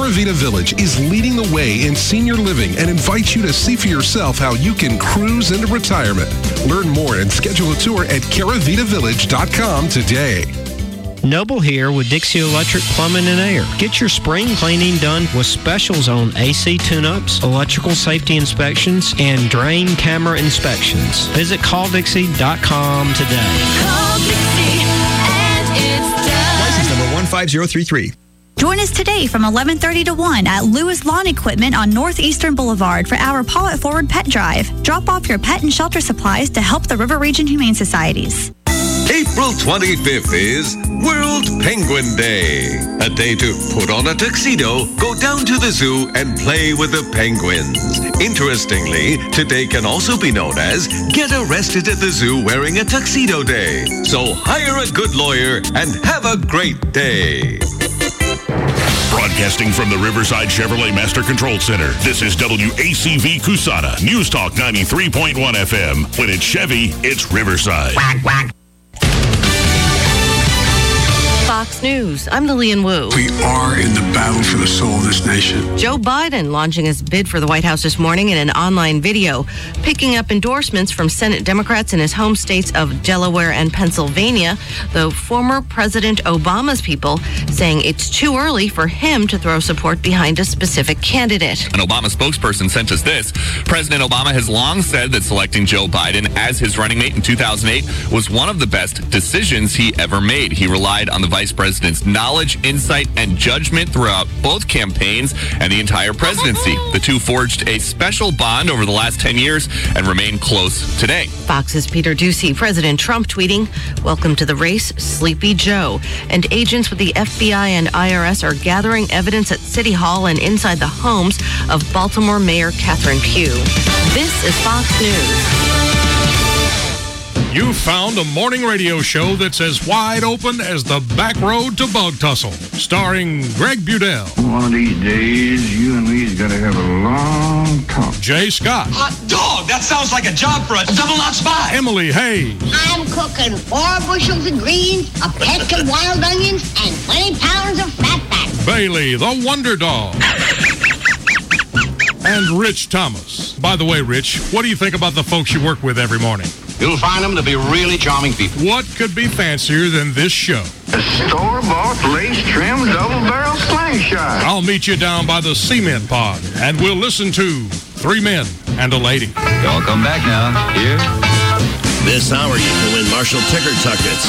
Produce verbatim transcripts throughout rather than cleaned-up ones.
Caravita Village is leading the way in senior living and invites you to see for yourself how you can cruise into retirement. Learn more and schedule a tour at caravita village dot com today. Noble here with Dixie Electric Plumbing and Air. Get your spring cleaning done with specials on A C tune-ups, electrical safety inspections, and drain camera inspections. Visit call dixie dot com today. Call Dixie and it's done. License number one five zero three three. Join us today from eleven thirty to one at Lewis Lawn Equipment on Northeastern Boulevard for our Paw It Forward Pet Drive. Drop off your pet and shelter supplies to help the River Region Humane Societies. April twenty-fifth is World Penguin Day. A day to put on a tuxedo, go down to the zoo, and play with the penguins. Interestingly, today can also be known as Get Arrested at the Zoo Wearing a Tuxedo Day. So hire a good lawyer and have a great day. Broadcasting from the Riverside Chevrolet Master Control Center, this is W A C V Cusana, News Talk ninety-three point one F M. When it's Chevy, it's Riverside. Quack, quack. Fox News. I'm Lillian Wu. We are in the battle for the soul of this nation. Joe Biden launching his bid for the White House this morning in an online video, picking up endorsements from Senate Democrats in his home states of Delaware and Pennsylvania, though former President Obama's people saying it's too early for him to throw support behind a specific candidate. An Obama spokesperson sent us this. President Obama has long said that selecting Joe Biden as his running mate in two thousand eight was one of the best decisions he ever made. He relied on the vice president's knowledge, insight, and judgment throughout both campaigns and the entire presidency. The two forged a special bond over the last ten years and remain close today. Fox's Peter Doocy. President Trump tweeting, "Welcome to the race, Sleepy Joe." And agents with the F B I and I R S are gathering evidence at City Hall and inside the homes of Baltimore Mayor Catherine Pugh. This is Fox News. You found a morning radio show that's as wide open as the back road to Bug Tussle, starring Greg Budell. One of these days, you and me's got to have a long talk. Jay Scott. Hot dog! That sounds like a job for a double-knot spy. Emily Hayes. I'm cooking four bushels of greens, a peck of wild onions, and twenty pounds of fatback. Bailey, the Wonder Dog. And Rich Thomas. By the way, Rich, what do you think about the folks you work with every morning? You'll find them to be really charming people. What could be fancier than this show? A store-bought, lace-trimmed, double-barrel slingshot. I'll meet you down by the cement pod, and we'll listen to Three Men and a Lady. Y'all come back now. Here. This hour you can win Marshall Ticker Tuckets.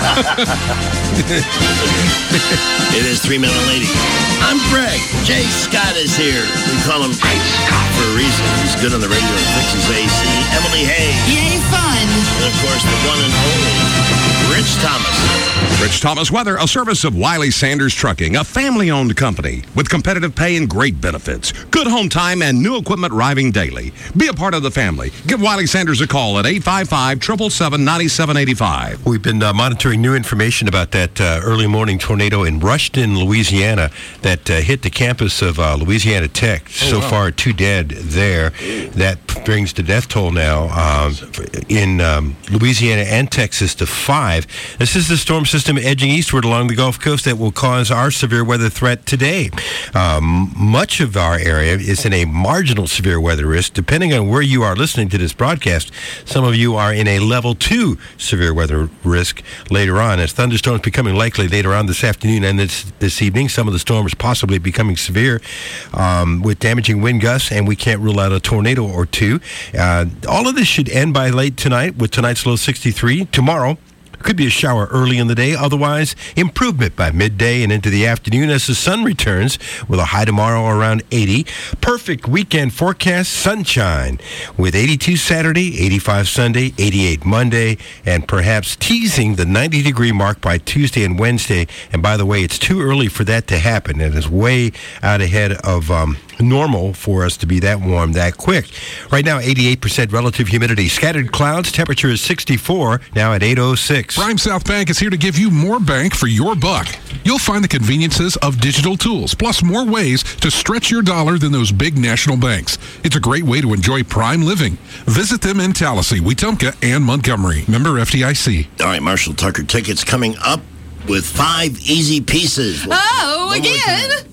It is Three Men and a Lady. I'm Greg. Jay Scott is here. We call him Jay Scott for a reason. He's good on the radio and fixes A C. Emily Hayes. Yay, fun. And, of course, the one and only Rich Thomas. Rich Thomas Weather, a service of Wiley Sanders Trucking, a family-owned company with competitive pay and great benefits. Good home time and new equipment arriving daily. Be a part of the family. Give Wiley Sanders a call at eight five five, seven seven seven, nine seven eight five. We've been uh, monitoring new information about that uh, early morning tornado in Rushton, Louisiana, that uh, hit the campus of uh, Louisiana Tech. Oh, so wow. far, two dead there. That brings the death toll now uh, in um, Louisiana and Texas to five. This is the storm system edging eastward along the Gulf Coast that will cause our severe weather threat today. Um, much of our area is in a marginal severe weather risk. Depending on where you are listening to this broadcast, some of you are in a level two severe weather risk later on, as thunderstorms becoming likely later on this afternoon and this, this evening. Some of the storms possibly becoming severe um, with damaging wind gusts, and we can't rule out a tornado or two. Uh, all of this should end by late tonight with tonight's low sixty-three. Tomorrow, could be a shower early in the day. Otherwise, improvement by midday and into the afternoon as the sun returns with a high tomorrow around eighty. Perfect weekend forecast, sunshine with eighty-two Saturday, eighty-five Sunday, eighty-eight Monday, and perhaps teasing the ninety degree mark by Tuesday and Wednesday. And by the way, it's too early for that to happen. It is way out ahead of um, normal for us to be that warm that quick. Right now, eighty-eight percent relative humidity. Scattered clouds. Temperature is sixty-four, now at eight oh six. Prime South Bank is here to give you more bank for your buck. You'll find the conveniences of digital tools, plus more ways to stretch your dollar than those big national banks. It's a great way to enjoy prime living. Visit them in Tallahassee, Wetumpka, and Montgomery. Member F D I C. All right, Marshall Tucker tickets coming up with five easy pieces. Oh, again?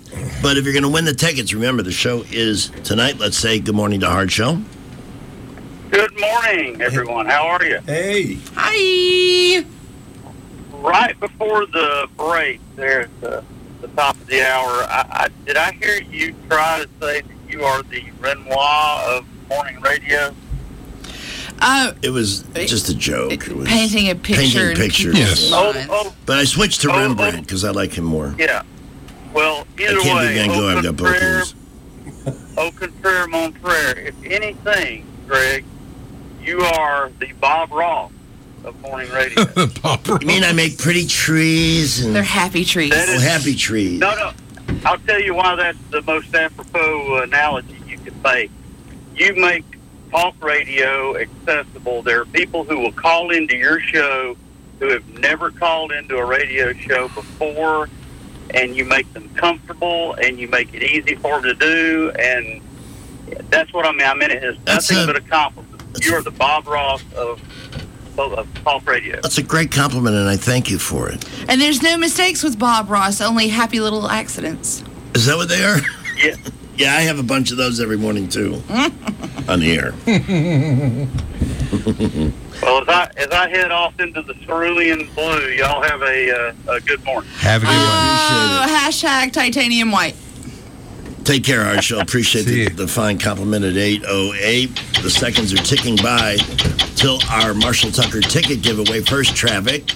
But if you're going to win the tickets, remember the show is tonight. Let's say good morning to Hard Show. Good morning, everyone. How are you? Hey. Hi. Right before the break there at the, the top of the hour, I, I, did I hear you try to say that you are the Renoir of morning radio? Uh, it was just a joke. It was painting a picture. Painting pictures. Yes. Oh, oh, but I switched to oh, Rembrandt because I like him more. Yeah. Well, either I can't way, be Van Gogh. I've got both of those. Au contraire, mon frere. If anything, Greg, you are the Bob Ross of morning radio. Bob Ross. You mean I make pretty trees? And They're happy trees. That is- oh, happy trees. No, no. I'll tell you why that's the most apropos analogy you could make. You make talk radio accessible. There are people who will call into your show who have never called into a radio show before, and you make them comfortable, and you make it easy for them to do, and that's what I mean. I mean, it is That's nothing a- but a compliment. You are the Bob Ross of, of talk radio. That's a great compliment, and I thank you for it. And there's no mistakes with Bob Ross, only happy little accidents. Is that what they are? Yeah. Yeah, I have a bunch of those every morning, too. On the air. Well, as I as I head off into the cerulean blue, y'all have a, uh, a good morning. Have a good Oh, hashtag titanium white. Take care, Hard Show. Appreciate the, the fine compliment at eight oh eight. The seconds are ticking by till our Marshall Tucker ticket giveaway. First, traffic.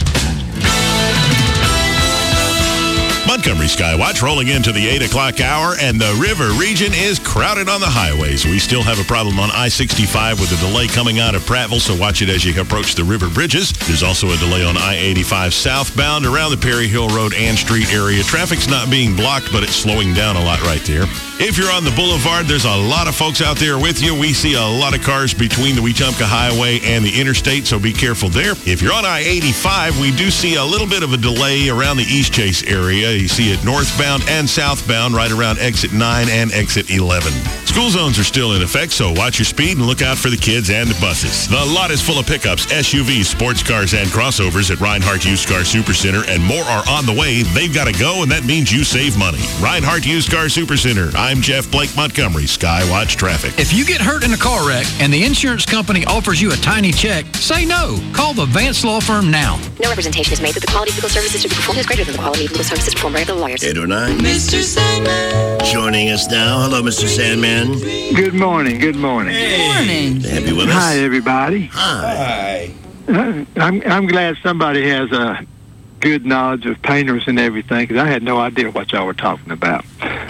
Montgomery Skywatch rolling into the eight o'clock hour, and the river region is crowded on the highways. We still have a problem on I sixty-five with a delay coming out of Prattville, so watch it as you approach the river bridges. There's also a delay on I eighty-five southbound around the Perry Hill Road and Street area. Traffic's not being blocked, but it's slowing down a lot right there. If you're on the boulevard, there's a lot of folks out there with you. We see a lot of cars between the Wetumpka Highway and the interstate, so be careful there. If you're on I eighty-five, we do see a little bit of a delay around the East Chase area. You see it northbound and southbound right around exit nine and exit eleven. School zones are still in effect, so watch your speed and look out for the kids and the buses. The lot is full of pickups, S U Vs, sports cars, and crossovers at Reinhardt Used Car Supercenter, and more are on the way. They've got to go, and that means you save money. Reinhardt Used Car Supercenter. I'm Jeff Blake Montgomery, Skywatch Traffic. If you get hurt in a car wreck and the insurance company offers you a tiny check, say no. Call the Vance Law Firm now. No representation is made that the quality of legal services to be performed is greater than the quality of legal services performed by the lawyers. eight oh nine. Mister Sandman. Joining us now. Hello, Mister Sandman. Good morning. Good morning. Good morning. Have you with us? Hi, everybody. Hi. Uh, I'm I'm glad somebody has a good knowledge of painters and everything, because I had no idea what y'all were talking about.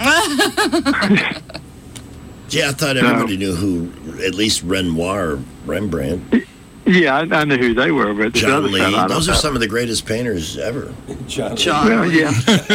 Yeah, I thought everybody knew who, at least Renoir, Rembrandt. Yeah, I, I knew who they were, but the John other Lee. fellow, I don't Those are know. some of the greatest painters ever. John. Well, yeah.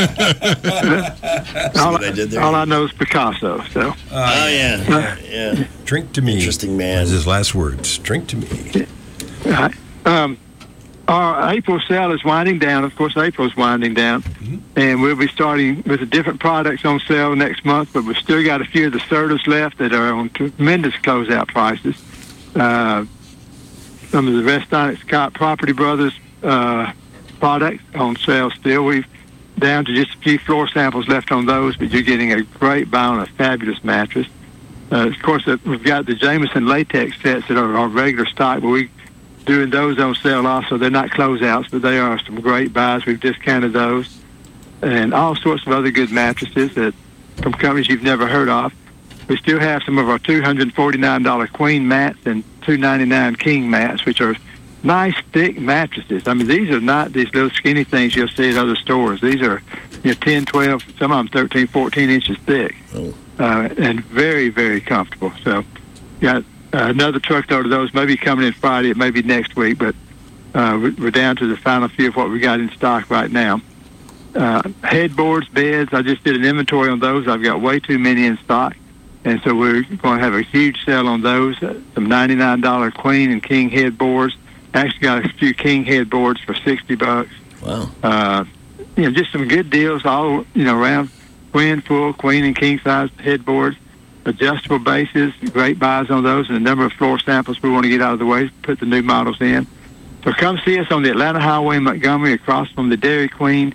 all, what I did there? all I know is Picasso. So. Oh, yeah. yeah. Drink to me. Interesting man. That's his last words. Drink to me. Right. Um, our April sale is winding down. Of course, April's winding down. Mm-hmm. And we'll be starting with the different products on sale next month, but we've still got a few of the Sertas left that are on tremendous closeout prices. Uh, some of the Restonic Scott Property Brothers uh, products on sale still. We've down to just a few floor samples left on those, but you're getting a great buy on a fabulous mattress. Uh, of course, uh, we've got the Jameson latex sets that are our regular stock, but we doing those on sale also. They're not closeouts, but they are some great buys. We've discounted those. And all sorts of other good mattresses that from companies you've never heard of. We still have some of our two hundred forty-nine dollars queen mats and two ninety-nine king mats, which are nice, thick mattresses. I mean, these are not these little skinny things you'll see at other stores. These are, you know, ten, twelve, some of them thirteen, fourteen inches thick, oh. uh, and very, very comfortable. So, got uh, another truckload of those maybe coming in Friday. It may be next week, but uh, we're down to the final few of what we got in stock right now. Uh, headboards, beds, I just did an inventory on those. I've got way too many in stock. And so we're going to have a huge sale on those. Uh, some ninety-nine dollars queen and king headboards. Actually got a few king headboards for sixty bucks. Wow. Uh, you know, just some good deals all, you know, around queen, full, queen and king size headboards. Adjustable bases, great buys on those, and a number of floor samples we want to get out of the way, put the new models in. So come see us on the Atlanta Highway in Montgomery across from the Dairy Queen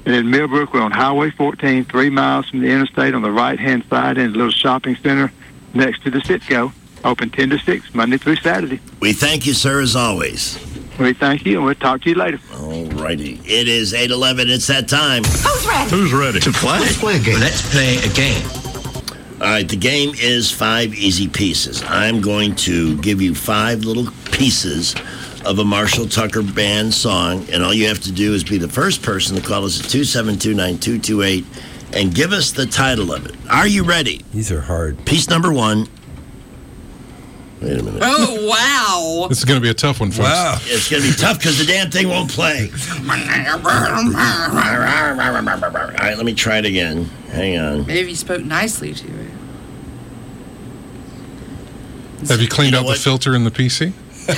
And in Millbrook, we're on Highway fourteen, three miles from the interstate on the right-hand side in a little shopping center next to the Citgo. Open ten to six, Monday through Saturday. We thank you, sir, as always. We thank you, and we'll talk to you later. All righty. It is eight eleven. It's that time. Who's ready? Who's ready? To play? Let's play a game. Let's play a game. All right, the game is five easy pieces. I'm going to give you five little pieces of a Marshall Tucker Band song, and all you have to do is be the first person to call us at two seven two, nine two two eight and give us the title of it. Are you ready? These are hard. Piece number one. Wait a minute. Oh, wow. This is going to be a tough one, folks. Wow. It's going to be tough because the damn thing won't play. All right, let me try it again. Hang on. Maybe you spoke nicely to it. Have you cleaned You know out what? the filter in the P C?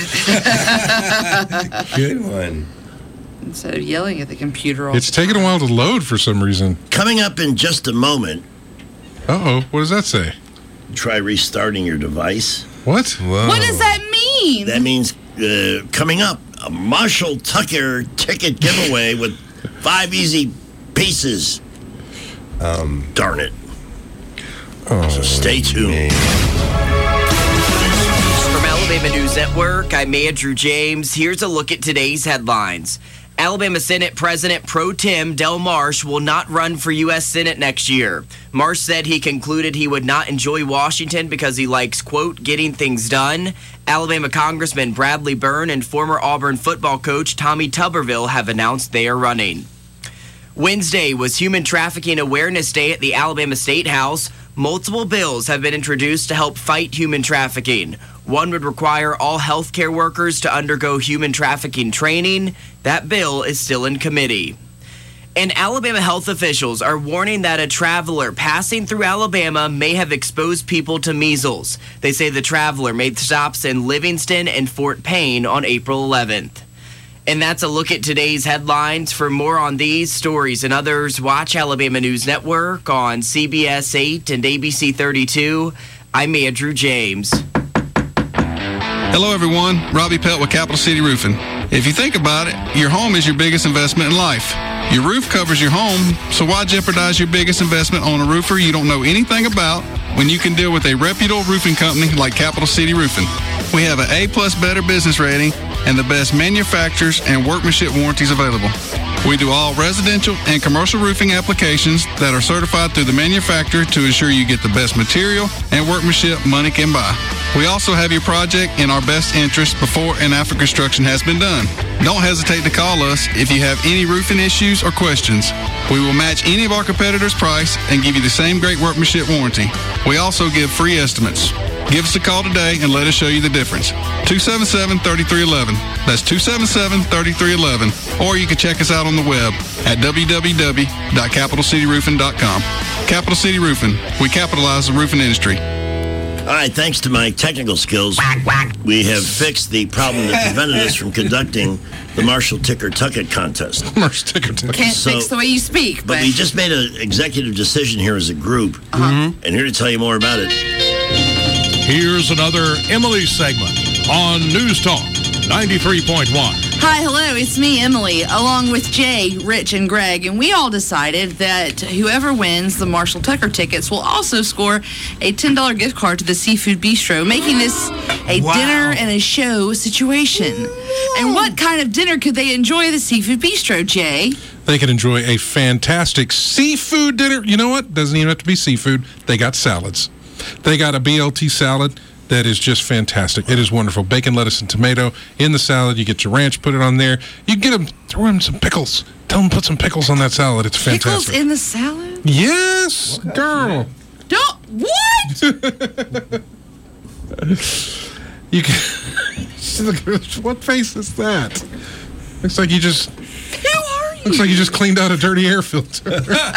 Good one. Instead of yelling at the computer all It's the time. taking a while to load for some reason. Coming up in just a moment, Uh-oh, what does that say? try restarting your device. What? Whoa. What does that mean? That means uh, coming up, a Marshall Tucker ticket giveaway with five easy pieces. Um, Darn it. oh, So stay tuned. man. From Alabama News Network, I'm Andrew James. Here's a look at today's headlines. Alabama Senate President Pro Tem Del Marsh will not run for U S Senate next year. Marsh said he concluded he would not enjoy Washington because he likes, quote, getting things done. Alabama Congressman Bradley Byrne and former Auburn football coach Tommy Tuberville have announced they are running. Wednesday was Human Trafficking Awareness Day at the Alabama State House. Multiple bills have been introduced to help fight human trafficking. One would require all healthcare workers to undergo human trafficking training. That bill is still in committee. And Alabama health officials are warning that a traveler passing through Alabama may have exposed people to measles. They say the traveler made stops in Livingston and Fort Payne on April eleventh. And that's a look at today's headlines. For more on these stories and others, watch Alabama News Network on C B S eight and A B C thirty-two. I'm Andrew James. Hello, everyone. Robbie Pelt with Capital City Roofing. If you think about it, your home is your biggest investment in life. Your roof covers your home, so why jeopardize your biggest investment on a roofer you don't know anything about when you can deal with a reputable roofing company like Capital City Roofing? We have an A-plus better business rating and the best manufacturers and workmanship warranties available. We do all residential and commercial roofing applications that are certified through the manufacturer to ensure you get the best material and workmanship money can buy. We also have your project in our best interest before and after construction has been done. Don't hesitate to call us if you have any roofing issues or questions. We will match any of our competitors' price and give you the same great workmanship warranty. We also give free estimates. Give us a call today and let us show you the difference. two seven seven, three three one one. That's two seven seven, three three one one. Or you can check us out on the web at w w w dot capital city roofing dot com. Capital City Roofing. We capitalize the roofing industry. All right, thanks to my technical skills, we have fixed the problem that prevented us from conducting the Marshall Ticker Tucket contest. Marshall Ticker Tucket. Can't fix the way you speak, but, But we just made an executive decision here as a group, Uh-huh. and here to tell you more about it. Here's another Emily segment on News Talk ninety-three point one. Hi, hello, it's me, Emily, along with Jay, Rich, and Greg, and we all decided that whoever wins the Marshall Tucker tickets will also score a ten dollars gift card to the Seafood Bistro, making this a Wow. dinner and a show situation. And what kind of dinner could they enjoy at the Seafood Bistro, Jay? They can enjoy a fantastic seafood dinner. You know what? Doesn't even have to be seafood. They got salads. They got a B L T salad that is just fantastic. It is wonderful. Bacon, lettuce, and tomato in the salad. You get your ranch, put it on there. You get them, throw them some pickles. Tell them to put some pickles on that salad. It's Pickles fantastic. in the salad? Yes, girl. Don't, what? You can. What face is that? Looks like you just. Who are you? Looks like you just cleaned out a dirty air filter.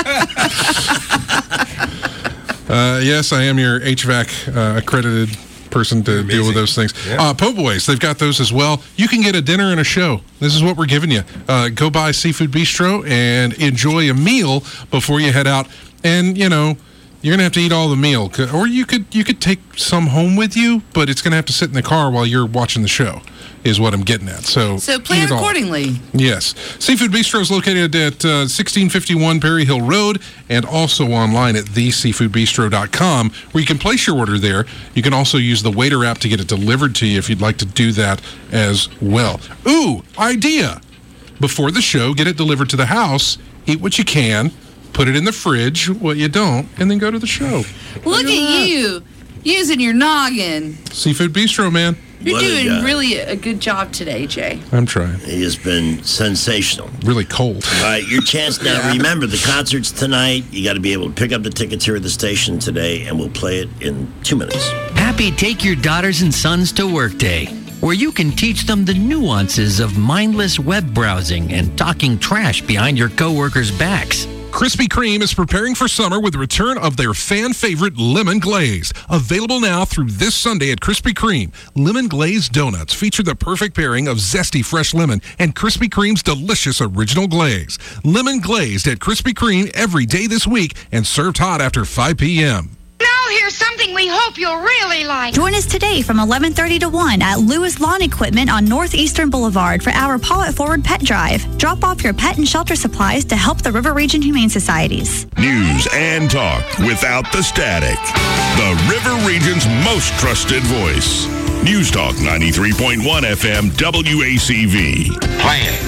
uh, yes, I am your H V A C uh, accredited person to deal with those things. Yeah. Uh, Po' Boys, they've got those as well. You can get a dinner and a show. This is what we're giving you. Uh, go by Seafood Bistro and enjoy a meal before you head out. And, you know, you're going to have to eat all the meal. Or you could you could take some home with you, but it's going to have to sit in the car while you're watching the show. is what I'm getting at. So, So plan eat it all. accordingly. Yes. Seafood Bistro is located at uh, sixteen fifty-one Perry Hill Road and also online at the seafood bistro dot com where you can place your order there. You can also use the Waiter app to get it delivered to you if you'd like to do that as well. Ooh, idea. Before the show, get it delivered to the house, eat what you can, put it in the fridge, what you don't, and then go to the show. Look at you using your noggin. Seafood Bistro, man. You're What a doing guy. really a good job today, Jay. I'm trying. He has been sensational. Really cold. All right, your chance now. Remember, the concert's tonight. You got to be able to pick up the tickets here at the station today, and we'll play it in two minutes. Happy Take Your Daughters and Sons to Work Day, where you can teach them the nuances of mindless web browsing and talking trash behind your coworkers' backs. Krispy Kreme is preparing for summer with the return of their fan favorite Lemon Glaze. Available now through this Sunday at Krispy Kreme. Lemon Glazed donuts feature the perfect pairing of zesty fresh lemon and Krispy Kreme's delicious original glaze. Lemon Glazed at Krispy Kreme every day this week and served hot after five p.m. Now here's something we hope you'll really like. Join us today from eleven thirty to one at Lewis Lawn Equipment on Northeastern Boulevard for our Paw It Forward Pet Drive. Drop off your pet and shelter supplies to help the River Region Humane Societies. News and talk without the static. The River Region's most trusted voice. News Talk ninety-three point one F M W A C V. Play it.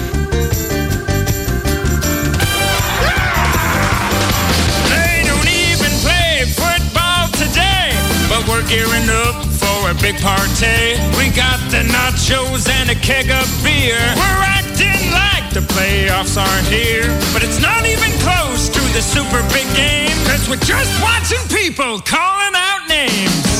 But we're gearing up for a big party. We got the nachos and a keg of beer. We're acting like the playoffs aren't here. But it's not even close to the super big game. Cause we're just watching people calling out names.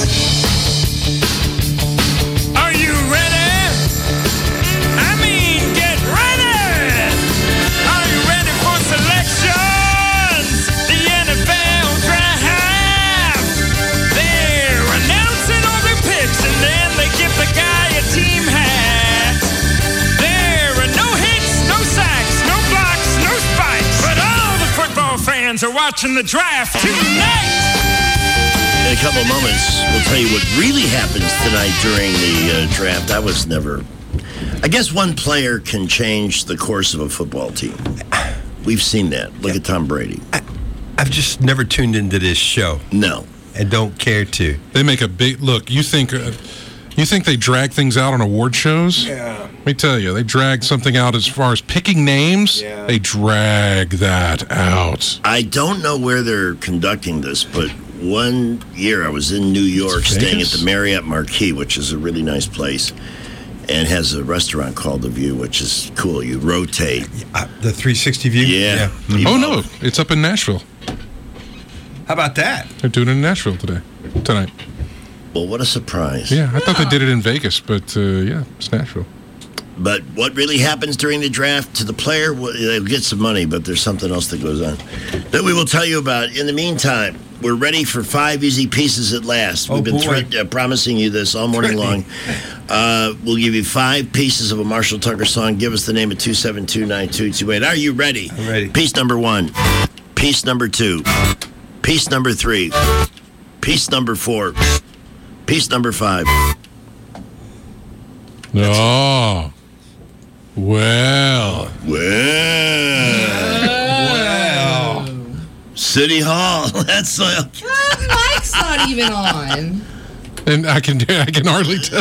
Are you ready? I mean, get ready! Are you ready for selections? The N F L draft. And then they give the guy a team hat. There are no hits, no sacks, no blocks, no spikes. But all the football fans are watching the draft tonight. In a couple of moments, we'll tell you what really happens tonight during the uh, draft. I was never... I guess one player can change the course of a football team. We've seen that. Look at Tom Brady. I, I've just never tuned into this show. No. And don't care to. They make a big look. You think, uh, you think they drag things out on award shows? Yeah. Let me tell you, they drag something out as far as picking names. Yeah. They drag that out. I don't know where they're conducting this, but one year I was in New York staying at the Marriott Marquis, which is a really nice place, and has a restaurant called The View, which is cool. You rotate. Uh, the three sixty view? Yeah. yeah. Oh, no. It's up in Nashville. How about that? They're doing it in Nashville today, tonight. Well, what a surprise. Yeah, I thought they did it in Vegas, but uh, yeah, it's Nashville. But what really happens during the draft to the player, well, they'll get some money, but there's something else that goes on that we will tell you about. In the meantime, we're ready for five easy pieces at last. Oh, We've been boy. threat, uh, promising you this all morning long. Uh, we'll give you five pieces of a Marshall Tucker song. Give us the name at two seven two, nine two two eight. Are you ready? I'm ready. Piece number one. Piece number two. Piece number three. Piece number four. Piece number five. Oh. Well. Well. Wow. City Hall. That's uh, Mike's not even on. And I can I can hardly tell.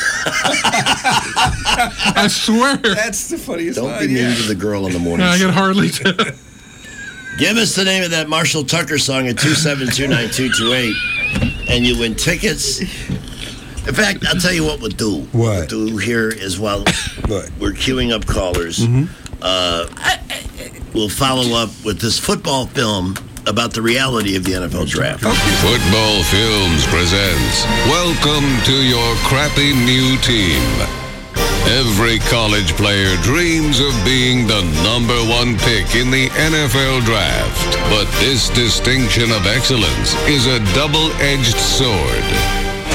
I swear. That's the funniest Don't line, be mean yeah. to the girl in the morning. I can hardly tell. Give us the name of that Marshall Tucker song at two seven two, nine two two eight, and you win tickets. In fact, I'll tell you what we'll do. What? We'll do here is while What? we're queuing up callers, Mm-hmm. uh, we'll follow up with this football film about the reality of the N F L draft. Football Films presents Welcome to Your Crappy New Team. Every college player dreams of being the number one pick in the N F L draft. But this distinction of excellence is a double-edged sword.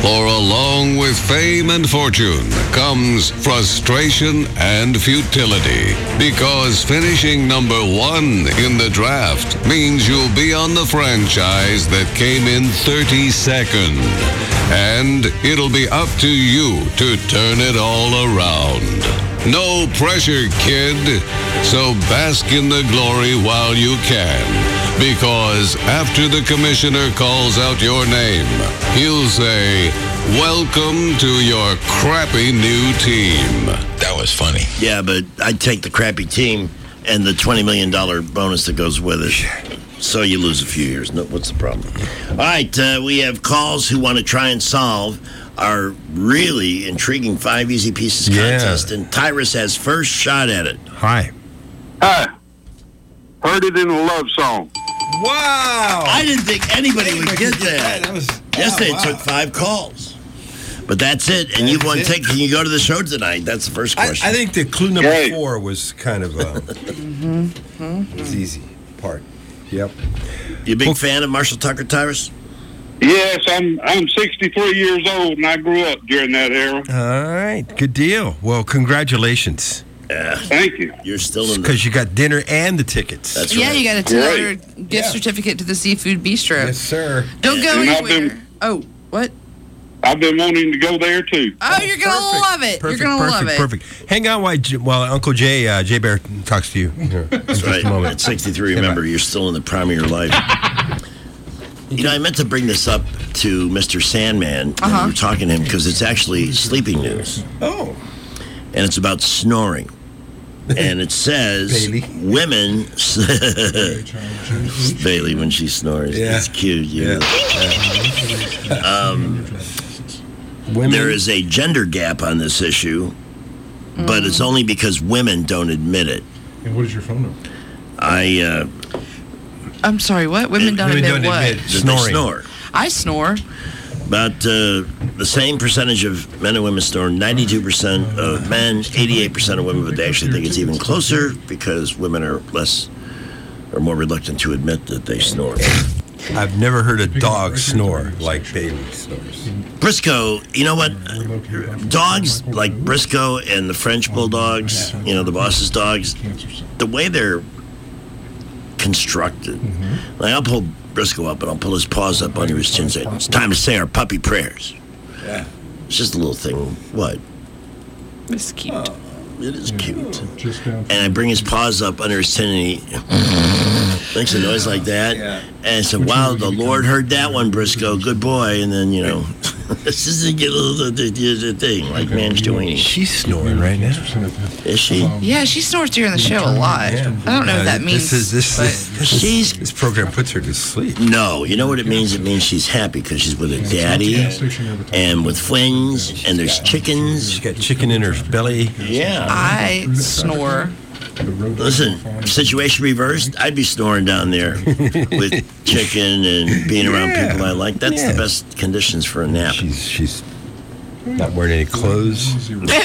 For along with fame and fortune comes frustration and futility. Because finishing number one in the draft means you'll be on the franchise that came in thirty-second. And it'll be up to you to turn it all around. No pressure, kid. So bask in the glory while you can. Because after the commissioner calls out your name, he'll say, welcome to your crappy new team. That was funny. Yeah, but I'd take the crappy team and the twenty million dollars bonus that goes with it. So you lose a few years. No, what's the problem? All right, uh, we have calls who want to try and solve our really intriguing Five Easy Pieces Yeah. contest, and Tyrus has first shot at it. Hi. Hi. Heard it in a love song. Wow. I didn't think anybody would get that. That was, Yesterday wow, it took five calls. But that's it, and you've won it. tickets. Can you go to the show tonight? That's the first I, question. I think the clue number Yay. four was kind of uh, Mm-hmm. was easy part. Yep. You a big fan of Marshall Tucker, Tyrus? Yes, I'm I'm sixty-three years old, and I grew up during that era. All right. Good deal. Well, congratulations. Yeah. Thank you. You're still in the... Because you got dinner and the tickets. That's Yeah, right. you got a ten dollar gift Yeah. certificate to the Seafood Bistro. Yes, sir. Don't go And I've anywhere. been- Oh, what? I've been wanting to go there too. Oh, you're gonna Perfect. love it. Perfect, you're gonna perfect, love it. perfect. Hang on while, J- while Uncle Jay, uh, Jay Bear talks to you. Here, in That's just right. a moment. At sixty-three, remember, you're still in the prime of your life. You know, I meant to bring this up to Mister Sandman when Uh-huh. we were talking to him because it's actually sleeping news. Oh. And it's about snoring. And it says Bailey. women... Bailey, when she snores. Yeah. It's cute. You Yeah. Um, Women. there is a gender gap on this issue, but it's only because women don't admit it. And what is your phone number? I... Uh, I'm sorry, what? Women don't Women admit don't what? admit that they snoring. snore. I snore. About uh, the same percentage of men and women snore. ninety-two percent of men, eighty-eight percent of women, but they actually think it's even closer because women are less or more reluctant to admit that they snore. I've never heard a dog snore like Bailey snores. Briscoe, you know what? Dogs like Briscoe and the French Bulldogs, you know, the boss's dogs, the way they're constructed. Like, I'll pull Briscoe up and I'll pull his paws up under his chin and say, it's time to say our puppy prayers. Yeah. It's just a little thing. What? It's cute. It is cute. And I bring his paws up under his chin and he makes a noise like that. And I said, wow, the Lord heard that one, Briscoe. Good boy. And then, you know, this is a little thing, like Manjoini. She's snoring right now. Is she? Yeah, she snores during the show a lot. I don't know Uh, what that means. This is this, but- this, this, She's- this program puts her to sleep. No, you know what it means? It means she's happy because she's with her daddy and with twins, and there's chickens. She's got chicken in her belly. Yeah. I snore. Listen, situation reversed, I'd be snoring down there with chicken and being around Yeah. people I like. That's Yeah. the best conditions for a nap. She's she's not wearing any clothes.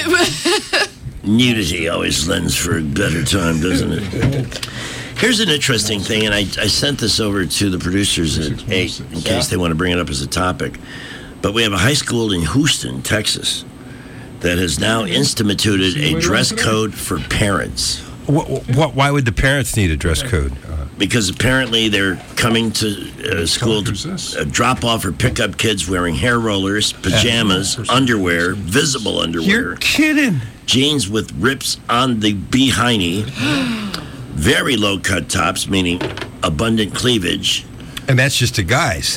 Nudity always lends for a better time, doesn't it? Here's an interesting thing, and I, I sent this over to the producers at eight in case they want to bring it up as a topic. But we have a high school in Houston, Texas, that has now instituted a dress code for parents. What, what, why would the parents need a dress code? Uh, Because apparently they're coming to uh, school to uh, drop off or pick up kids wearing hair rollers, pajamas, underwear, visible underwear. You're kidding. Jeans with rips on the behind, very low cut tops, meaning abundant cleavage. And that's just to guys.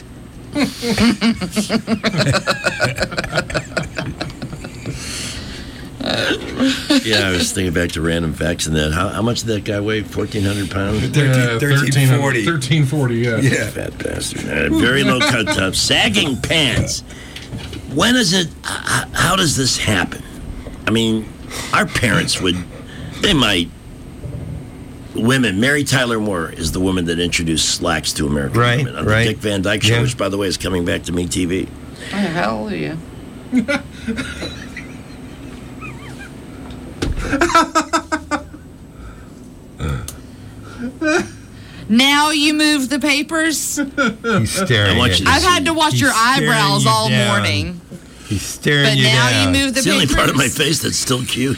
Yeah, I was thinking back to random facts and that. How, how much did that guy weigh? fourteen hundred pounds? Yeah, thirteen forty. thirteen forty, yeah. Yeah. Fat bastard. Uh, very low cut tops, sagging pants. When is it? H- how does this happen? I mean, our parents would, they might. Women, Mary Tyler Moore is the woman that introduced slacks to American Right, women on right. the Dick Van Dyke Show, Yeah. which, by the way, is coming back to Me T V. Oh, hallelujah. Now you move the papers? He's staring I want at you you. to I've had to watch He's your staring eyebrows you all down. morning. He's staring But you now down. you move the It's the only part of my papers. face that's still cute.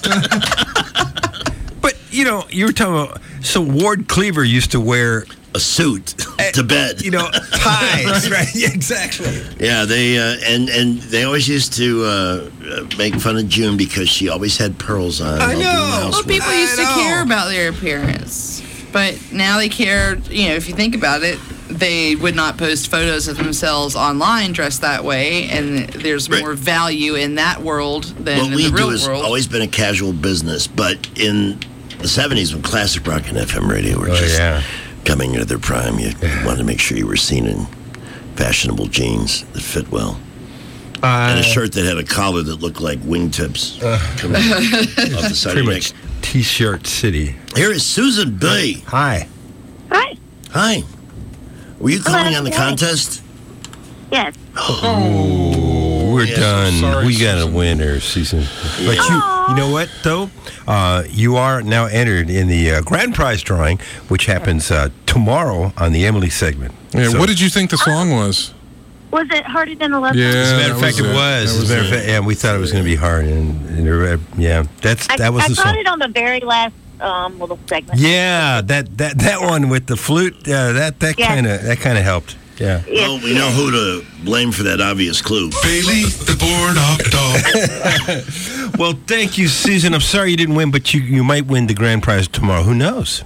But, you know, you were talking about, so Ward Cleaver used to wear a suit to bed. You know, ties, right? Yeah, exactly. Yeah, they uh, and and they always used to uh, make fun of June because she always had pearls on. I while doing know. Well, housework. people used to care about their appearance, but now they care. You know, if you think about it, they would not post photos of themselves online dressed that way, and there's more value in that world than What in we the real do has world. always been a casual business, but in the seventies when classic rock and F M radio were Oh, just yeah. coming into their prime, you wanted to make sure you were seen in fashionable jeans that fit well. Uh, and a shirt that had a collar that looked like wingtips coming off the side Pretty of your much neck. T-shirt city. Here is Susan B. Hi. Hi. Hi. Were you Hello, calling on the hi. contest? Yes. Oh, we're Yeah, done. sorry, we got a winner, Susan. But you, you know what though? Uh, you are now entered in the uh, grand prize drawing, which happens uh, tomorrow on the Emily segment. Yeah, So- what did you think the song was? Was it harder than the last Yeah, one? As a matter of that fact, was it it. was. That As a was matter of it. fact, yeah, we thought it was going to be hard, and, and uh, yeah, that's I, that was I the got song. it on the very last um, little segment. Yeah, that that that one with the flute, uh, that that Yeah. kind of that kind of helped. Yeah. Well, we know who to blame for that obvious clue. Bailey, the board dog. Well, thank you, Susan. I'm sorry you didn't win, but you you might win the grand prize tomorrow. Who knows?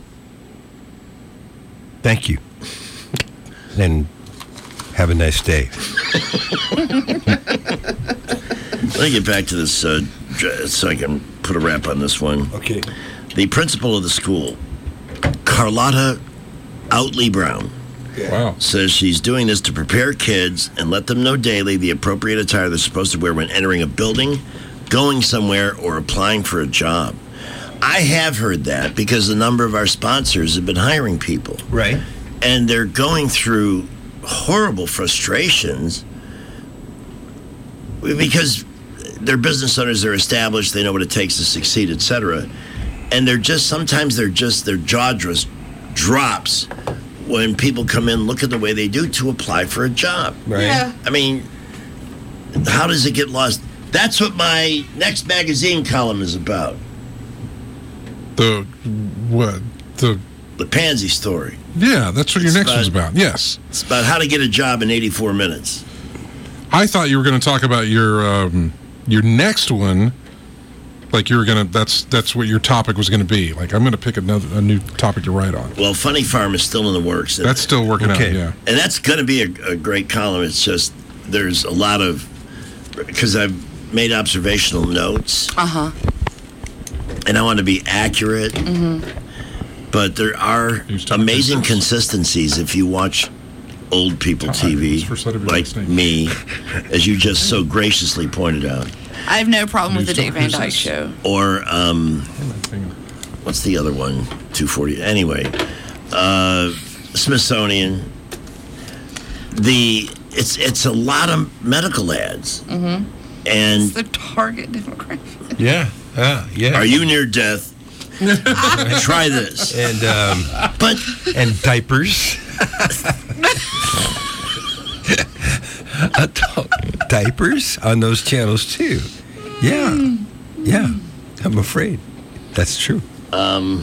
Thank you. And have a nice day. Let me get back to this uh, dr- so I can put a wrap on this one. Okay. The principal of the school, Carlotta Outley Brown, wow. says she's doing this to prepare kids and let them know daily the appropriate attire they're supposed to wear when entering a building, going somewhere, or applying for a job. I have heard that because a number of our sponsors have been hiring people. Right. And they're going through horrible frustrations because they're business owners, they're established, they know what it takes to succeed, et cetera. And they're just, sometimes they're just, their jaw just drops when people come in, look at the way they do to apply for a job. Right. Yeah. I mean, how does it get lost? That's what my next magazine column is about. The what? The The Pansy story. yeah, that's what your It's next one's about- about. Yes, It's about how to get a job in eighty-four minutes. I thought you were going to talk about your um, your next one. Like you were gonna. That's that's what your topic was going to be. Like I'm going to pick another a new topic to write on. Well, Funny Farm is still in the works. That's still working Okay. out. Yeah. And that's going to be a, a great column. It's just there's a lot of because I've made observational notes Uh huh. and I want to be accurate. Mm-hmm. But there are amazing consistencies if you watch old people T V like me, as you just so graciously pointed out. I have no problem with the Dave Van Dyke Show. Or um, what's the other one? two forty. Anyway, uh, Smithsonian. The it's it's a lot of medical ads. Mm-hmm. And It's the target demographic. Yeah. Uh, yeah. Are you near death? Try this. And um, but and diapers. Adult diapers on those channels too. Yeah. Yeah. I'm afraid that's true. Um,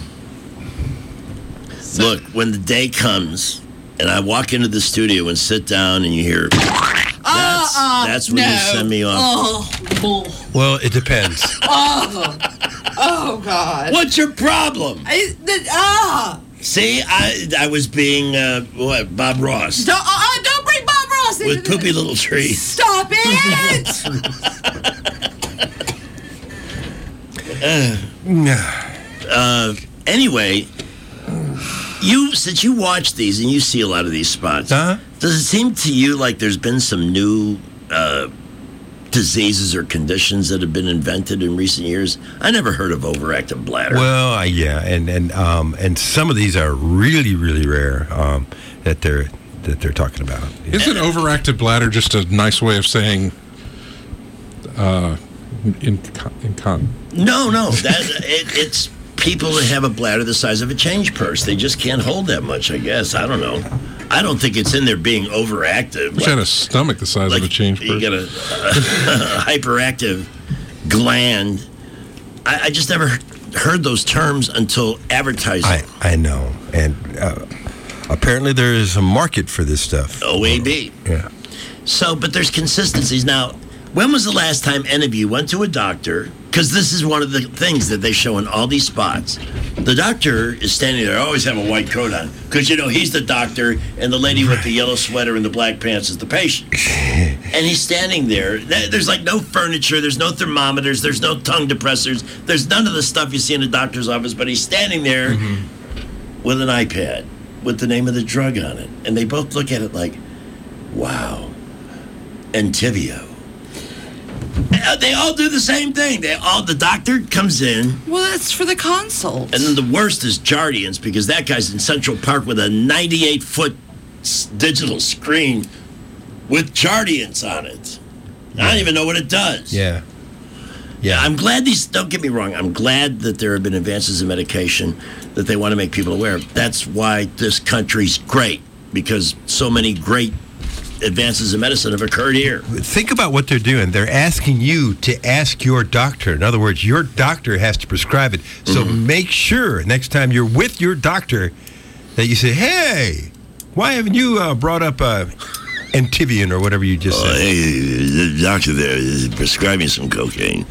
look, when the day comes and I walk into the studio and sit down and you hear that's, uh, that's when no. you send me off. Oh, bull. Well, it depends. Oh, oh God. What's your problem? I, the, ah. See, I I was being uh, what Bob Ross Don't, uh, don't bring Bob Ross into with Poopy this. Little Tree. Stop it! uh, uh, anyway, you since you watch these and you see a lot of these spots, uh-huh. does it seem to you like there's been some new uh, diseases or conditions that have been invented in recent years? I never heard of overactive bladder. Well, uh, yeah, and and um, and some of these are really really rare um, that they're that they're talking about. Isn't overactive bladder just a nice way of saying uh, in, incon? No, no, that it, it's people that have a bladder the size of a change purse. They just can't hold that much. I guess I don't know. I don't think it's in there being overactive. Wish I had a stomach the size like of a change purse. You got a, a hyperactive gland. I, I just never heard those terms until advertising. I, I know. And uh, apparently there is a market for this stuff. O A B. Yeah. So, but there's consistencies. Now, when was the last time any of you went to a doctor? Because this is one of the things that they show in all these spots. The doctor is standing there, always have a white coat on. Because, you know, he's the doctor, and the lady with the yellow sweater and the black pants is the patient. And he's standing there. There's, like, no furniture. There's no thermometers. There's no tongue depressors. There's none of the stuff you see in a doctor's office. But he's standing there mm-hmm. with an iPad with the name of the drug on it. And they both look at it like, wow. Entyvio. They all do the same thing. They all the doctor comes in. Well, that's for the consult. And then the worst is Jardiance, because that guy's in Central Park with a ninety-eight foot digital screen with Jardiance on it. I don't even know what it does. Yeah. Yeah. I'm glad these. Don't get me wrong. I'm glad that there have been advances in medication that they want to make people aware of. That's why this country's great, because so many great advances in medicine have occurred here. Think about what they're doing. They're asking you to ask your doctor. In other words, your doctor has to prescribe it. So mm-hmm. make sure next time you're with your doctor that you say, hey, why haven't you uh, brought up uh, Entyvio or whatever you just oh, said? Hey, the doctor there is prescribing some cocaine.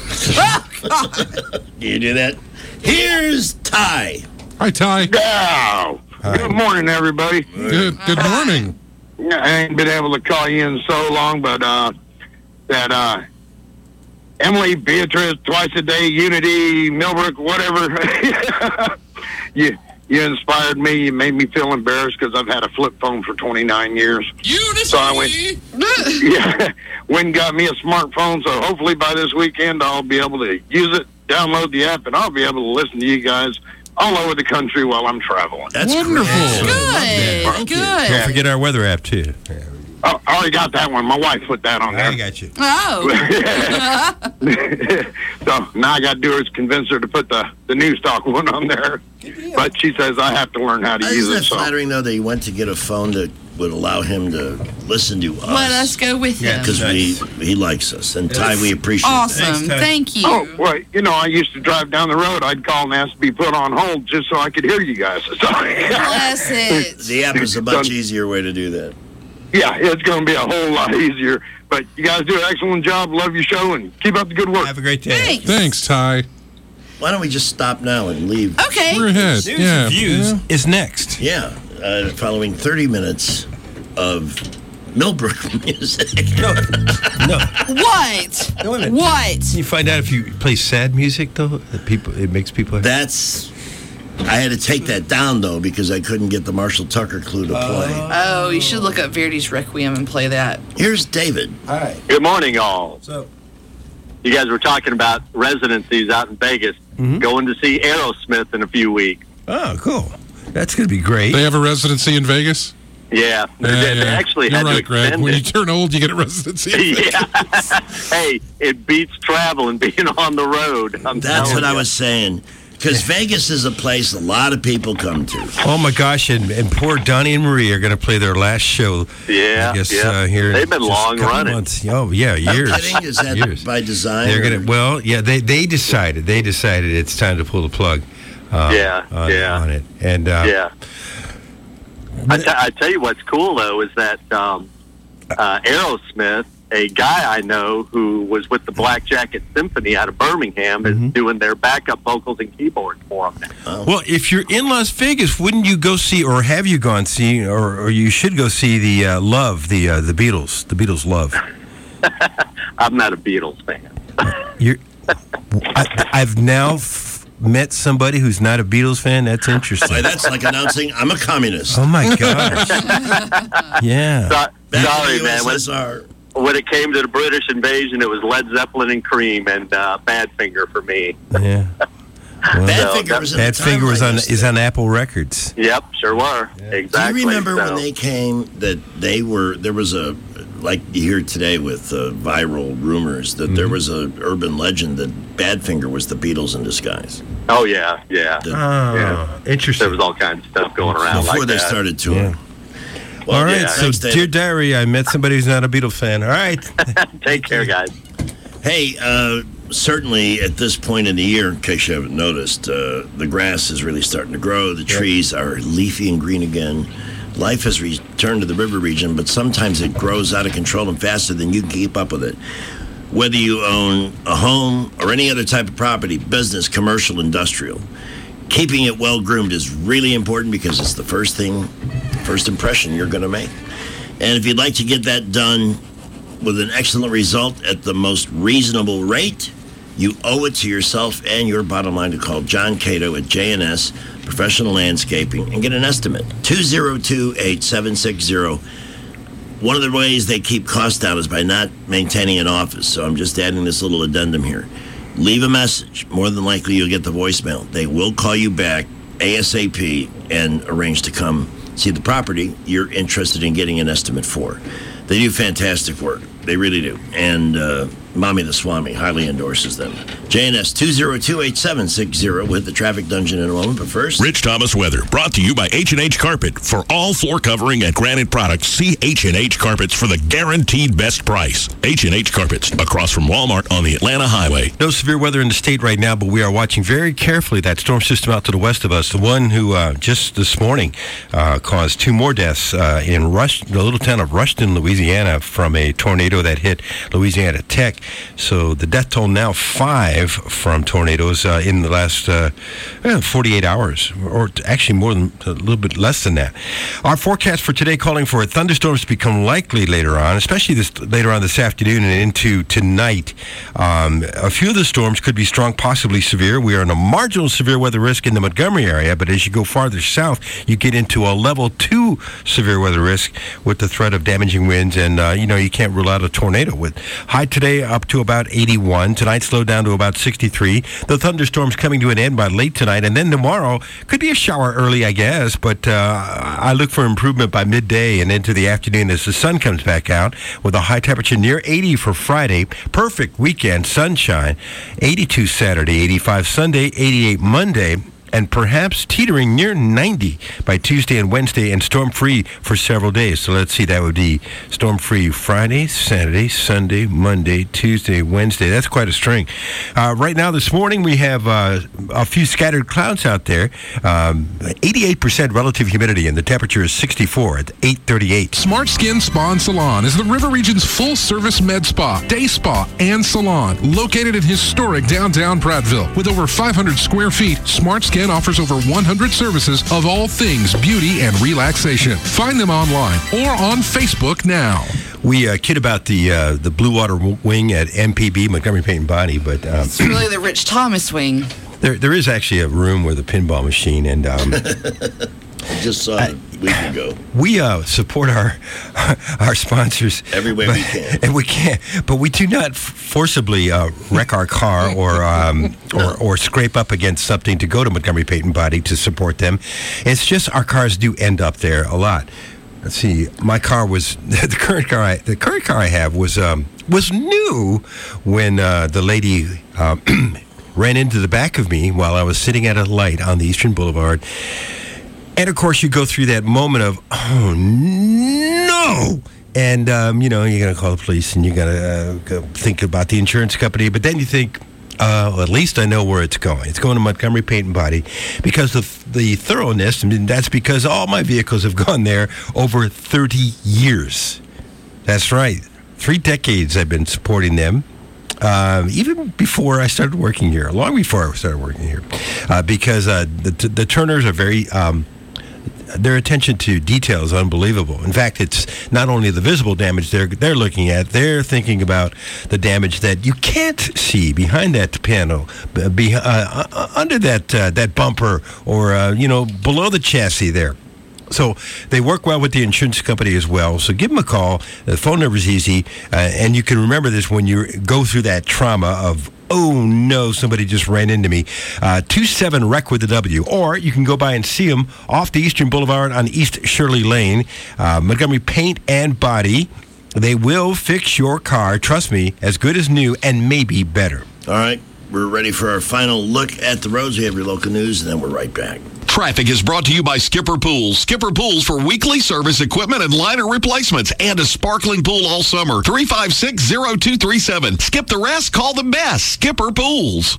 Do you do that? Here's Ty. Hi, Ty. Wow. Good morning, everybody. Good, good morning. I ain't been able to call you in so long, but uh, that uh, Emily, Beatrice, Twice a Day, Unity, Millbrook, whatever, you you inspired me. You made me feel embarrassed because I've had a flip phone for twenty-nine years. Unity! So I went, yeah, went and got me a smartphone, so hopefully by this weekend I'll be able to use it, download the app, and I'll be able to listen to you guys all over the country while I'm traveling. That's wonderful. Good, good. Don't forget our weather app, too. Yeah. Oh, I already got that one. My wife put that on there. I got you. Oh. So now I got to do is convince her to put the, the new stock one on there. But she says I have to learn how to Isn't use that it. So. flattering, though, that he went to get a phone that would allow him to listen to us? Let us go with Yeah, him. because we he likes us. And Ty, we appreciate Awesome. that. Thanks, Ty. Thank you. Oh, well, you know, I used to drive down the road. I'd call and ask to be put on hold just so I could hear you guys. Sorry. Bless it. The app is a much easier way to do that. Yeah, it's going to be a whole lot easier. But you guys do an excellent job. Love your show and keep up the good work. Have a great day. Thanks. Thanks, Ty. Why don't we just stop now and leave? Okay. We're ahead. News Yeah. and views Yeah. Is next. Yeah, uh, following thirty minutes of Millbrook music. No. No. What? No, wait a minute. What? You find out if you play sad music, though, that people it makes people happy. That's. I had to take that down, though, because I couldn't get the Marshall Tucker clue to play. Oh, you should look up Verdi's Requiem and play that. Here's David. Hi. Good morning, y'all. So, You guys were talking about residencies out in Vegas. Mhm. Going to see Aerosmith in a few weeks. oh, cool. That's going to be great. They have a residency in Vegas? Yeah, they, Yeah, they yeah. actually You're had right, to Greg. extend When you it. turn old, you get a residency. in Vegas. Yeah. Hey, it beats travel and being on the road. I'm That's telling what I you. was saying. Because Vegas is a place a lot of people come to. Oh, my gosh. And, and poor Donnie and Marie are going to play their last show. Yeah, I guess, yeah. Uh, here in They've been just a long couple running. months. Oh, yeah, years. I'm kidding? Is that years. by design? They're or- gonna. Well, yeah. They they decided. They decided it's time to pull the plug. Uh, Yeah, on, yeah. on it. And uh, Yeah. I, t- I tell you what's cool, though, is that um, uh, Aerosmith, a guy I know who was with the Black Jacket Symphony out of Birmingham, is Mm-hmm. doing their backup vocals and keyboards for them now. Well, if you're in Las Vegas, wouldn't you go see, or have you gone see, or, or you should go see the uh, Love, the uh, the Beatles, the Beatles Love. I'm not a Beatles fan. You're, I, I've now f- met somebody who's not a Beatles fan. That's interesting. Boy, that's like announcing I'm a communist. Oh my gosh! Yeah. So- Back sorry, in the man. U When, S S R. when it came to the British invasion, it was Led Zeppelin and Cream and uh, Badfinger for me. Yeah. Well, Badfinger was in the Badfinger was timeline on yesterday. is on Apple Records. Yep, sure were. Exactly. Do you remember so. when they came that they were, there was a, like you hear today with uh, viral rumors, that Mm-hmm. there was a urban legend that Badfinger was the Beatles in disguise. Oh, yeah, yeah. Oh, yeah. interesting. There was all kinds of stuff going around Before like they that. started touring. Yeah. Well, All right, yeah. so Thanks, David. Dear Diary, I met somebody who's not a Beatle fan. All right. Take care, guys. Hey, uh, certainly at this point in the year, in case you haven't noticed, uh, the grass is really starting to grow. The trees are leafy and green again. Life has returned to the river region, but sometimes it grows out of control and faster than you can keep up with it. Whether you own a home or any other type of property, business, commercial, industrial, keeping it well groomed is really important because it's the first thing, first impression you're going to make. And if you'd like to get that done with an excellent result at the most reasonable rate, you owe it to yourself and your bottom line to call John Cato at J and S Professional Landscaping and get an estimate. two oh two, eight seven six zero. One of the ways they keep costs down is by not maintaining an office. So I'm just adding this little addendum here. Leave a message. More than likely you'll get the voicemail. They will call you back ASAP and arrange to come see the property you're interested in getting an estimate for. They do fantastic work. They really do. And uh, Mommy the Swami highly endorses them. J and S two oh two, eight seven six zero with the traffic dungeon in a moment. But first, Rich Thomas Weather, brought to you by H and H Carpet. For all floor covering and granite products, see H and H Carpets for the guaranteed best price. H and H Carpets, across from Walmart on the Atlanta Highway. No severe weather in the state right now, but we are watching very carefully that storm system out to the west of us. The one who uh, just this morning uh, caused two more deaths uh, in Rush, the little town of Rushton, Louisiana, from a tornado that hit Louisiana Tech. So the death toll now five from tornadoes uh, in the last uh, forty-eight hours, or actually more than a little bit less than that. Our forecast for today calling for thunderstorms to become likely later on, especially this later on this afternoon and into tonight. Um, a few of the storms could be strong, possibly severe. We are in a marginal severe weather risk in the Montgomery area, but as you go farther south, you get into a level two severe weather risk with the threat of damaging winds, and uh, you know you can't rule out a tornado. With high today up to about eighty-one, tonight slowed down to about sixty-three. The thunderstorms coming to an end by late tonight, and then tomorrow could be a shower early, I guess, but uh, I look for improvement by midday and into the afternoon as the sun comes back out with a high temperature near eighty for Friday. Perfect weekend, sunshine, eighty-two Saturday, eighty-five Sunday, eighty-eight Monday, and perhaps teetering near ninety by Tuesday and Wednesday, and storm-free for several days. So let's see, that would be storm-free Friday, Saturday, Sunday, Monday, Tuesday, Wednesday. That's quite a string. Uh, right now, this morning, we have uh, a few scattered clouds out there. Um, eighty-eight percent relative humidity, and the temperature is sixty-four at eight thirty-eight. Smart Skin Spa and Salon is the River Region's full-service med spa, day spa, and salon. Located in historic downtown Prattville. With over five hundred square feet, Smart Skin offers over one hundred services of all things beauty and relaxation. Find them online or on Facebook now. We uh, kid about the uh, the Blue Water Wing at M P B, Montgomery Paint and Body, but um, It's really the Rich Thomas wing. there there is actually a room with a pinball machine, and um, I just saw it a week ago. we uh, support our our sponsors Every way but, we can. and we can, but we do not f- forcibly uh, wreck our car or um, or or scrape up against something to go to Montgomery Paint and Body to support them. It's just our cars do end up there a lot. Let's see. My car was the current car. I, the current car I have was um, was new when uh, the lady uh, ran into the back of me while I was sitting at a light on the Eastern Boulevard. And of course, you go through that moment of oh no. And, um, you know, you're going to call the police and you're going to uh, think about the insurance company. But then you think, uh, well, at least I know where it's going. It's going to Montgomery Paint and Body because of the thoroughness. I mean, that's because all my vehicles have gone there over thirty years. That's right. Three decades I've been supporting them. Um, even before I started working here, long before I started working here. Uh, because uh, the, the Turners are very... Um, their attention to detail is unbelievable. In fact, it's not only the visible damage they're they're looking at, they're thinking about the damage that you can't see behind that panel, be, uh, uh, under that uh, that bumper, or uh, you know, below the chassis there. So they work well with the insurance company as well. So give them a call. The phone number is easy, uh, and you can remember this when you go through that trauma of, oh no, somebody just ran into me. Uh, two seven R E C with the W. Or you can go by and see them off the Eastern Boulevard on East Shirley Lane. Uh, Montgomery Paint and Body. They will fix your car, trust me, as good as new and maybe better. All right, we're ready for our final look at the roads. We have your local news, and then we're right back. Traffic is brought to you by Skipper Pools. Skipper Pools for weekly service equipment and liner replacements and a sparkling pool all summer. three five six, zero two three seven. Skip the rest, call the best. Skipper Pools.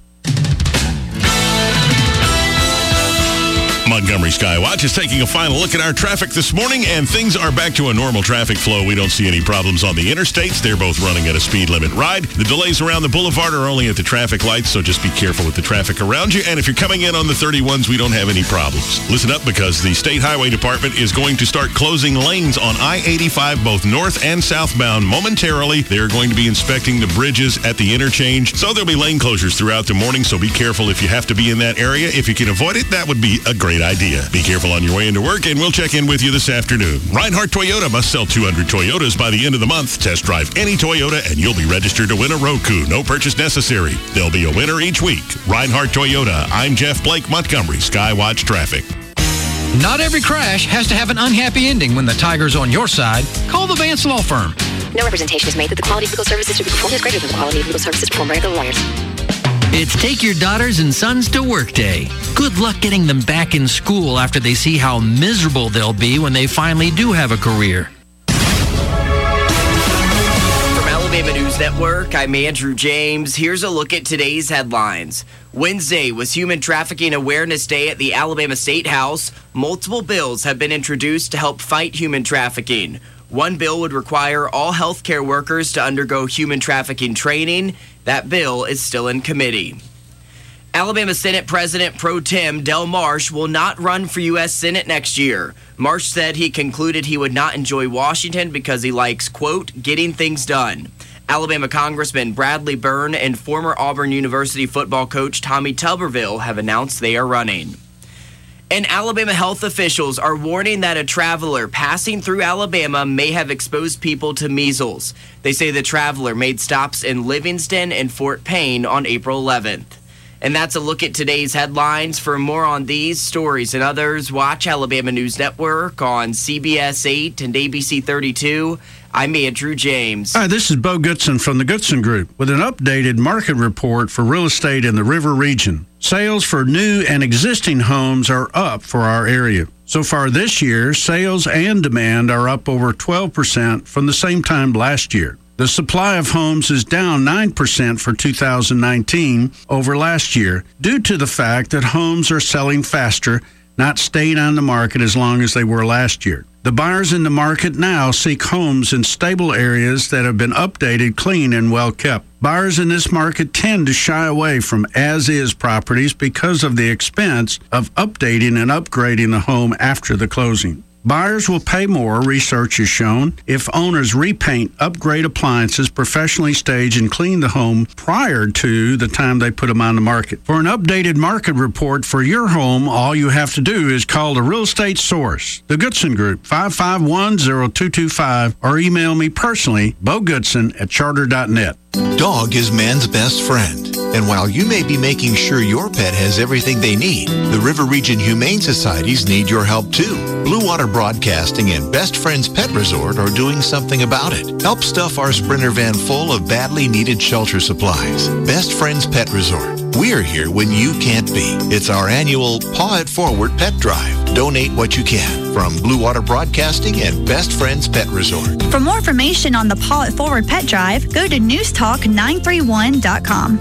Montgomery Skywatch is taking a final look at our traffic this morning, and things are back to a normal traffic flow. We don't see any problems on the interstates. They're both running at a speed limit ride. The delays around the boulevard are only at the traffic lights, so just be careful with the traffic around you. And if you're coming in on the thirty-ones, we don't have any problems. Listen up, because the State Highway Department is going to start closing lanes on I eighty-five, both north and southbound, momentarily. They're going to be inspecting the bridges at the interchange, so there'll be lane closures throughout the morning, so be careful if you have to be in that area. If you can avoid it, that would be a great idea. Be careful on your way into work, and we'll check in with you this afternoon. Reinhardt Toyota must sell two hundred Toyotas by the end of the month. Test drive any Toyota, and you'll be registered to win a Roku. No purchase necessary. There'll be a winner each week. Reinhardt Toyota. I'm Jeff Blake, Montgomery Skywatch Traffic. Not every crash has to have an unhappy ending when the tiger's on your side. Call the Vance Law Firm. No representation is made that the quality of legal services to be performed is greater than the quality of legal services performed by other lawyers. It's Take Your Daughters and Sons to Work Day. Good luck getting them back in school after they see how miserable they'll be when they finally do have a career. From Alabama News Network, I'm Andrew James. Here's a look at today's headlines. Wednesday was Human Trafficking Awareness Day at the Alabama State House. Multiple bills have been introduced to help fight human trafficking. One bill would require all healthcare workers to undergo human trafficking training. That bill is still in committee. Alabama Senate President Pro Tem Del Marsh will not run for U S Senate next year. Marsh said he concluded he would not enjoy Washington because he likes, quote, getting things done. Alabama Congressman Bradley Byrne and former Auburn University football coach Tommy Tuberville have announced they are running. And Alabama health officials are warning that a traveler passing through Alabama may have exposed people to measles. They say the traveler made stops in Livingston and Fort Payne on April eleventh. And that's a look at today's headlines. For more on these stories and others, watch Alabama News Network on C B S eight and A B C thirty-two. I'm Andrew James. Hi, this is Bo Goodson from the Goodson Group with an updated market report for real estate in the River Region. Sales for new and existing homes are up for our area. So far this year, sales and demand are up over twelve percent from the same time last year. The supply of homes is down nine percent for two thousand nineteen over last year due to the fact that homes are selling faster, not staying on the market as long as they were last year. The buyers in the market now seek homes in stable areas that have been updated, clean, and well kept. Buyers in this market tend to shy away from as-is properties because of the expense of updating and upgrading the home after the closing. Buyers will pay more, research has shown, if owners repaint, upgrade appliances, professionally stage, and clean the home prior to the time they put them on the market. For an updated market report for your home, all you have to do is call the Real Estate Source, the Goodson Group, five five one, zero two two five, or email me personally, Bo Goodson at charter dot net. Dog is man's best friend. And while you may be making sure your pet has everything they need, the River Region Humane Societies need your help too. Blue Water Broadcasting and Best Friends Pet Resort are doing something about it. Help stuff our Sprinter van full of badly needed shelter supplies. Best Friends Pet Resort. We're here when you can't be. It's our annual Paw It Forward Pet Drive. Donate what you can. From Blue Water Broadcasting and Best Friends Pet Resort. For more information on the Paw It Forward Pet Drive, go to news talk nine three one dot com.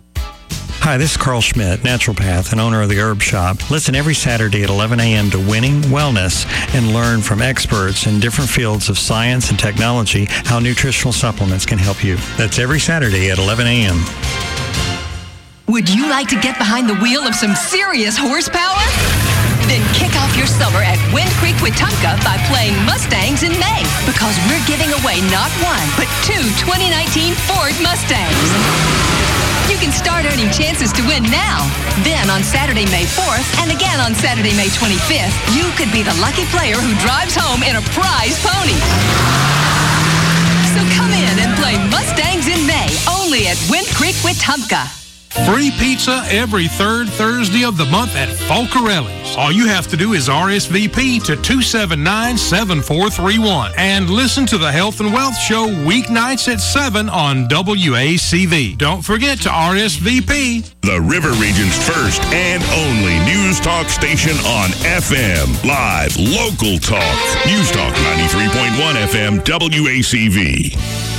Hi, this is Carl Schmidt, naturopath and owner of the Herb Shop. Listen every Saturday at eleven a.m. to Winning Wellness and learn from experts in different fields of science and technology how nutritional supplements can help you. That's every Saturday at eleven a.m. Would you like to get behind the wheel of some serious horsepower? Then kick off your summer at Wind Creek Wetumpka by playing Mustangs in May, because we're giving away not one, but two twenty nineteen Ford Mustangs. You can start earning chances to win now. Then on Saturday, May fourth, and again on Saturday, May twenty-fifth, you could be the lucky player who drives home in a prize pony. So come in and play Mustangs in May, only at Wind Creek Wetumpka. Free pizza every third Thursday of the month at Falcarelli's. All you have to do is R S V P to two seven nine, seven four three one and listen to the Health and Wealth Show weeknights at seven on W A C V. Don't forget to R S V P. The River Region's first and only news talk station on F M. Live, local talk. News Talk ninety-three point one F M, W A C V.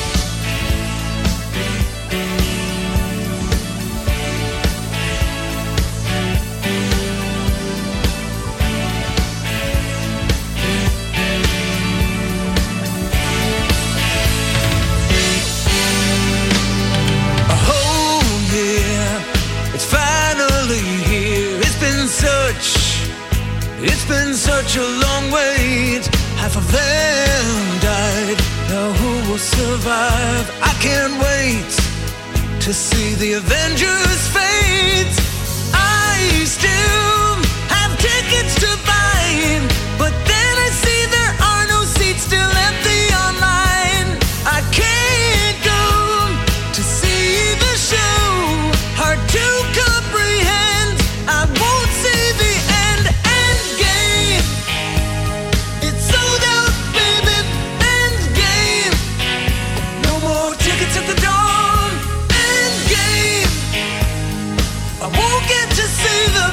It's been such a long wait. Half of them died. Now who will survive? I can't wait to see the Avengers fate. I still have tickets to buy, but then I see there are no seats still empty online. I can't go to see the show. Hard to comprehend. I won't see the end. Endgame. It's sold out, baby. Endgame. No more tickets at the dawn. Endgame. I won't get to see the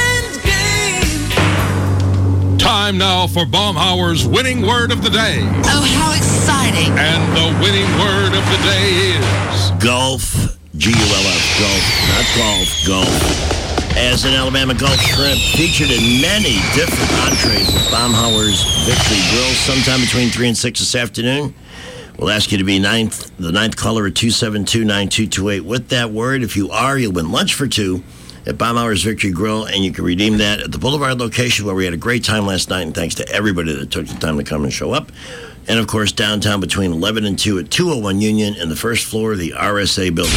endgame. Time now for Baumhauer's winning word of the day. Oh, how exciting. And the winning word of the day is... Golf. G U L F. Golf. Not golf. Golf. As an Alabama Gulf shrimp featured in many different entrees at Baumhauer's Victory Grill sometime between three and six this afternoon. We'll ask you to be ninth, the ninth caller at two seven two, nine two two eight with that word. If you are, you'll win lunch for two at Baumhauer's Victory Grill, and you can redeem that at the Boulevard location where we had a great time last night, and thanks to everybody that took the time to come and show up. And, of course, downtown between eleven and two at two oh one Union in the first floor of the R S A building.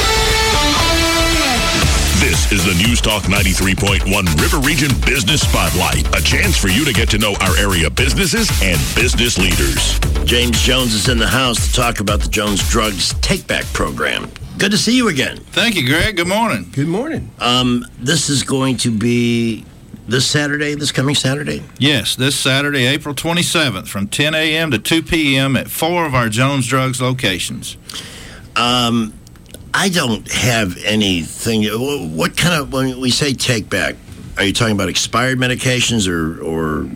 This is the News Talk ninety-three point one River Region Business Spotlight. A chance for you to get to know our area businesses and business leaders. James Jones is in the house to talk about the Jones Drugs Take-Back program. Good to see you again. Thank you, Greg. Good morning. Good morning. Um, this is going to be this Saturday, this coming Saturday? Yes, this Saturday, April twenty-seventh, from ten a.m. to two p.m. at four of our Jones Drugs locations. Um, I don't have anything. What kind of, when we say take back, are you talking about expired medications or, or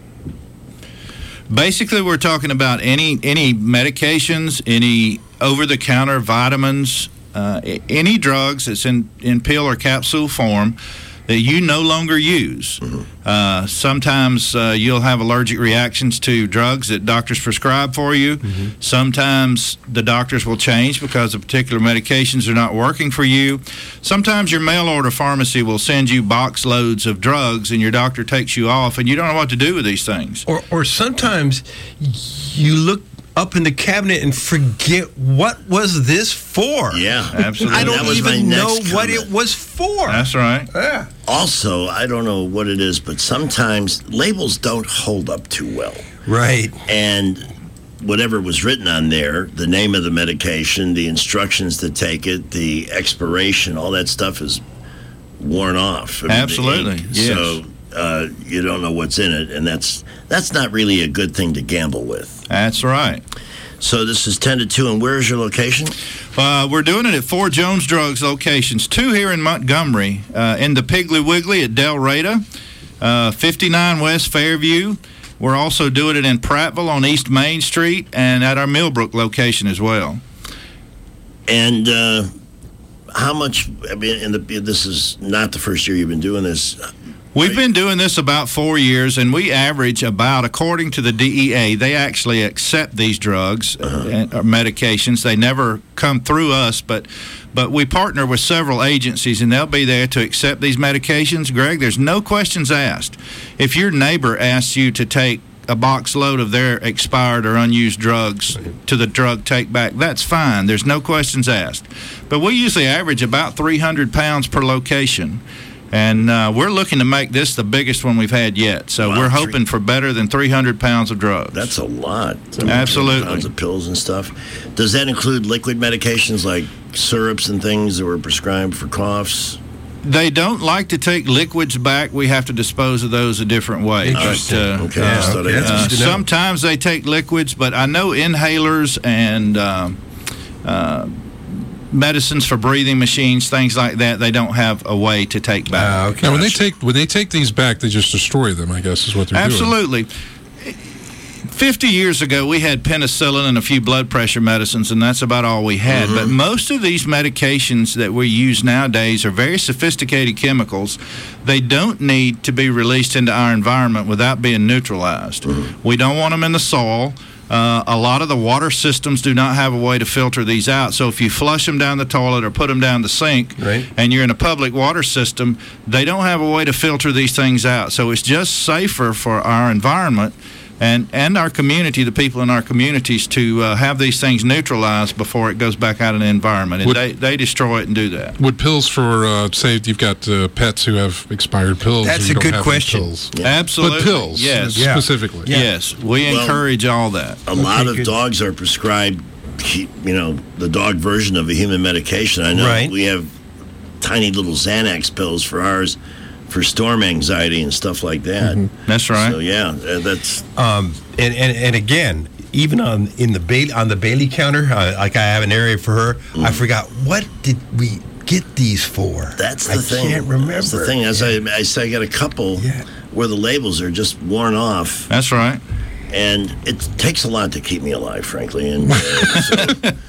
basically we're talking about any any medications, any over-the-counter vitamins, uh, any drugs that's in, in pill or capsule form that you no longer use. Mm-hmm. Uh, sometimes uh, you'll have allergic reactions to drugs that doctors prescribe for you. Mm-hmm. Sometimes the doctors will change because the particular medications are not working for you. Sometimes your mail-order pharmacy will send you box loads of drugs and your doctor takes you off and you don't know what to do with these things. Or, or sometimes you look up in the cabinet and forget what was this for. Yeah, absolutely. I don't That was even my know next what comment. it was for. That's right. Yeah. Also, I don't know what it is, but sometimes labels don't hold up too well. Right. And whatever was written on there, the name of the medication, the instructions to take it, the expiration, all that stuff is worn off. I mean, Absolutely, the ink. yes. So uh, you don't know what's in it, and that's that's not really a good thing to gamble with. That's right. So this is ten to two, and where is your location? Uh, we're doing it at four Jones Drugs locations, two here in Montgomery, uh, in the Piggly Wiggly at Del Reyta, uh, fifty-nine West Fairview. We're also doing it in Prattville on East Main Street and at our Millbrook location as well. And uh, how much, I mean, in the, this is not the first year you've been doing this. We've been doing this about four years, and we average about, according to the D E A, they actually accept these drugs uh-huh. and, or medications. They never come through us, but but we partner with several agencies, and they'll be there to accept these medications. Greg, there's no questions asked. If your neighbor asks you to take a box load of their expired or unused drugs to the drug take back, that's fine. There's no questions asked. But we usually average about three hundred pounds per location. And uh, we're looking to make this the biggest one we've had yet. So Wow, we're hoping for better than three hundred pounds of drugs. That's a lot. I mean, Absolutely. Pounds of pills and stuff. Does that include liquid medications like syrups and things that were prescribed for coughs? They don't like to take liquids back. We have to dispose of those a different way. But, uh, Okay. uh, Just thought I'd uh, ask. sometimes they take liquids, but I know inhalers and uh, uh, medicines for breathing machines, things like that, they don't have a way to take back. Now, when they take when they take these back, they just destroy them, I guess, is what they're doing. Absolutely. fifty years ago, we had penicillin and a few blood pressure medicines, and that's about all we had. Mm-hmm. But most of these medications that we use nowadays are very sophisticated chemicals. They don't need to be released into our environment without being neutralized. Mm-hmm. We don't want them in the soil. Uh, a lot of the water systems do not have a way to filter these out. So if you flush them down the toilet or put them down the sink, right. and you're in a public water system, they don't have a way to filter these things out. So it's just safer for our environment and, and our community, the people in our communities, to uh, have these things neutralized before it goes back out in the environment. And Would- they, they destroy it and do that. Would pills for, uh, say, you've got uh, pets who have expired pills. That's and you a don't good have those question. Pills. Absolutely. But pills, Yes. uh, specifically. Yes. We Well, encourage all that. A lot of dogs are prescribed, you know, the dog version of a human medication. I know Right. we have tiny little Xanax pills for ours for storm anxiety and stuff like that. That's right. So, yeah, uh, that's... Um, and, and and again, even on in the Bailey on the Bailey counter, uh, like I have an area for her. I forgot what did we get these for. That's the I thing. can't remember. That's the thing. As I, I say, I got a couple where the labels are just worn off. That's right. And it takes a lot to keep me alive, frankly. And uh, so,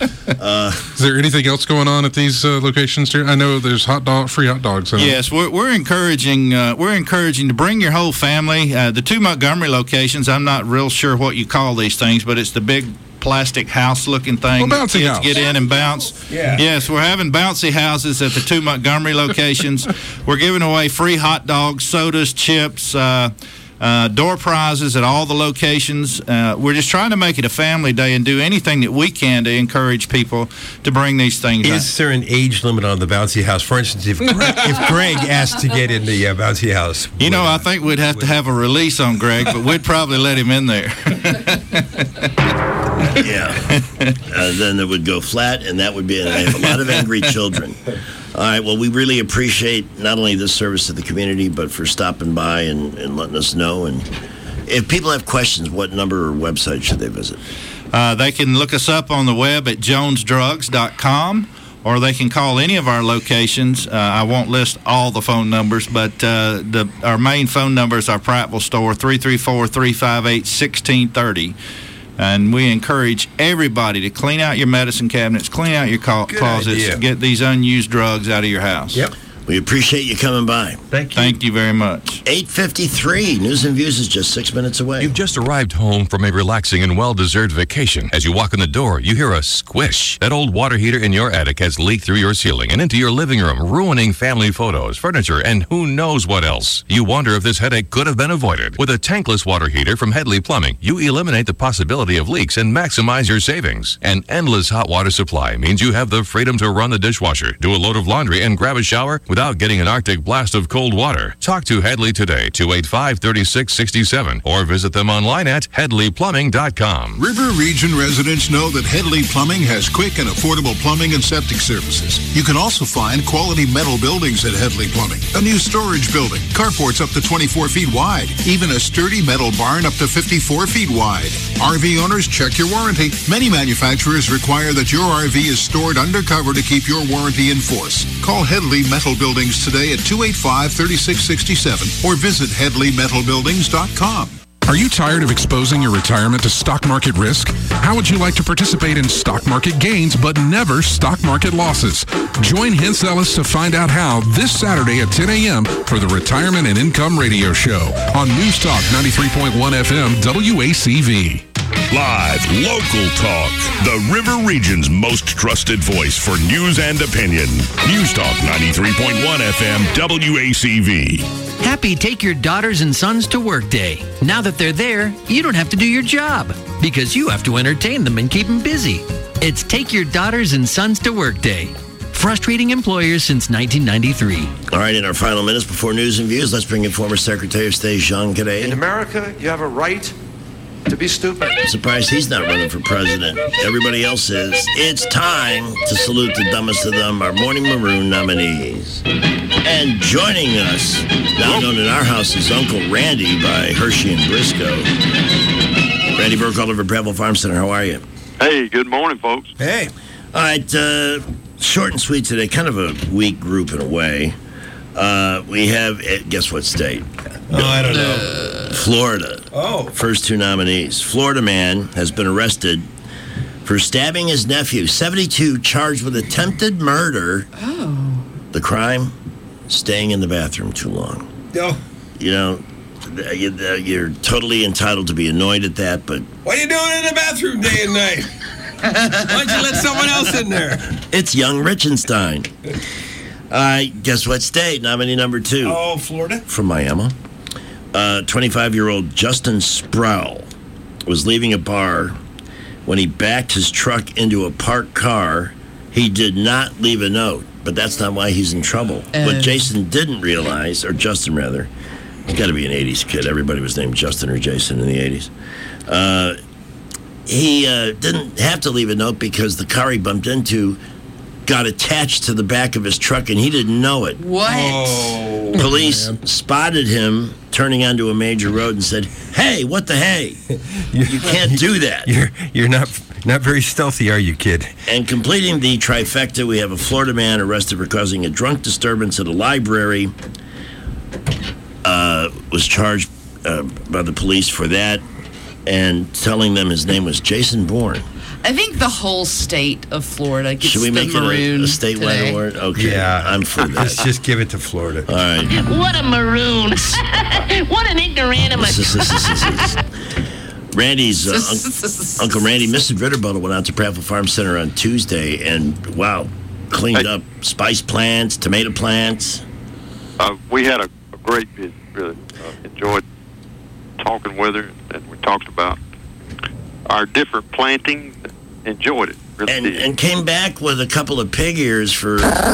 uh, Is there anything else going on at these uh, locations here? I know there's hot dog, free hot dogs. I know. Yes, we're, we're encouraging uh, we're encouraging to bring your whole family. Uh, the two Montgomery locations, I'm not real sure what you call these things, but it's the big plastic house-looking thing. Oh, bouncy that kids house. get in and bounce. Yeah. Yes, we're having bouncy houses at the two Montgomery locations. We're giving away free hot dogs, sodas, chips, uh, uh, door prizes at all the locations. Uh, we're just trying to make it a family day and do anything that we can to encourage people to bring these things out. Is there an age limit on the bouncy house? For instance, if Greg, if Greg asked to get in the uh, bouncy house, You know, I think we'd have to have a release on Greg, but we'd probably let him in there. yeah. Uh, then it would go flat, and that would be... And I have a lot of angry children. All right, well, we really appreciate not only this service to the community, but for stopping by and, and letting us know. And if people have questions, what number or website should they visit? Uh, they can look us up on the web at jones drugs dot com, or they can call any of our locations. Uh, I won't list all the phone numbers, but uh, the our main phone number is our Prattville store, three three four, three five eight, one six three zero. And we encourage everybody to clean out your medicine cabinets, clean out your co- closets, idea. get these unused drugs out of your house. Yep. We appreciate you coming by. Thank you. Thank you very much. eight fifty-three. News and Views is just six minutes away. You've just arrived home from a relaxing and well-deserved vacation. As you walk in the door, you hear a squish. That old water heater in your attic has leaked through your ceiling and into your living room, ruining family photos, furniture, and who knows what else. You wonder if this headache could have been avoided. With a tankless water heater from Headley Plumbing, you eliminate the possibility of leaks and maximize your savings. An endless hot water supply means you have the freedom to run the dishwasher, do a load of laundry, and grab a shower without getting an Arctic blast of cold water. Talk to Headley today, two eight five, three six six seven, or visit them online at headley plumbing dot com. River Region residents know that Headley Plumbing has quick and affordable plumbing and septic services. You can also find quality metal buildings at Headley Plumbing. A new storage building, carports up to twenty-four feet wide, even a sturdy metal barn up to fifty-four feet wide. R V owners, check your warranty. Many manufacturers require that your R V is stored undercover to keep your warranty in force. Call Headley Metal Buildings today at two eight five, three six six seven or visit headley metal buildings dot com. Are you tired of exposing your retirement to stock market risk? How would you like to participate in stock market gains but never stock market losses? Join Hintz Ellis to find out how this Saturday at ten a.m. for the Retirement and Income Radio Show on News Talk ninety-three point one F M W A C V. Live, local talk. The River Region's most trusted voice for news and opinion. News Talk ninety-three point one F M W A C V. Happy Take Your Daughters and Sons to Work Day. Now that they're there, you don't have to do your job because you have to entertain them and keep them busy. It's Take Your Daughters and Sons to Work Day. Frustrating employers since nineteen ninety-three. All right, in our final minutes before News and Views, let's bring in former Secretary of State Jean Cadet. In America, you have a right to be stupid. I'm surprised he's not running for president. Everybody else is. It's time to salute the dumbest of them, our Morning Maroon nominees. And joining us, now known in our house as Uncle Randy by Hershey and Briscoe. Randy Burkholder of Breville Farm Center, how are you? Hey, good morning, folks. Hey. All right, uh, short and sweet today, kind of a weak group in a way. Uh, we have, uh, guess what state? Oh, I don't know. Florida. Oh. First two nominees. Florida man has been arrested for stabbing his nephew, seventy-two, charged with attempted murder. Oh. The crime, staying in the bathroom too long. Oh. You know, you're totally entitled to be annoyed at that, but... What are you doing in the bathroom day and night? Why don't you let someone else in there? It's young Richenstein. All right, guess what state? Nominee number two. Oh, Florida? From Miami. Uh, twenty-five-year-old Justin Sproul was leaving a bar when he backed his truck into a parked car. He did not leave a note, but that's not why he's in trouble. Uh. What Jason didn't realize, or Justin rather, he's got to be an eighties kid. Everybody was named Justin or Jason in the eighties. Uh, he uh, didn't have to leave a note because the car he bumped into got attached to the back of his truck, and he didn't know it. What? Oh, Police man. spotted him turning onto a major road and said, "Hey, what the hey? You can't do that." You're you're not not very stealthy, are you, kid? And completing the trifecta, we have a Florida man arrested for causing a drunk disturbance at a library. Uh, was charged uh, by the police for that, and telling them his name was Jason Bourne. I think the whole state of Florida gets Should we the make it maroon a, a statewide today. award? Okay, Yeah. I'm for that. Let's just give it to Florida. All right. What a maroon. What an ignoramus. Randy's uh, un- Uncle Randy, Missus Ritterbottle went out to Prattville Farm Center on Tuesday and, wow, cleaned up spice plants, tomato plants. Uh, we had a, a great visit, really. Uh, enjoyed talking with her, and we talked about our different plantings. Enjoyed it. Really And, did. and came back with a couple of pig ears for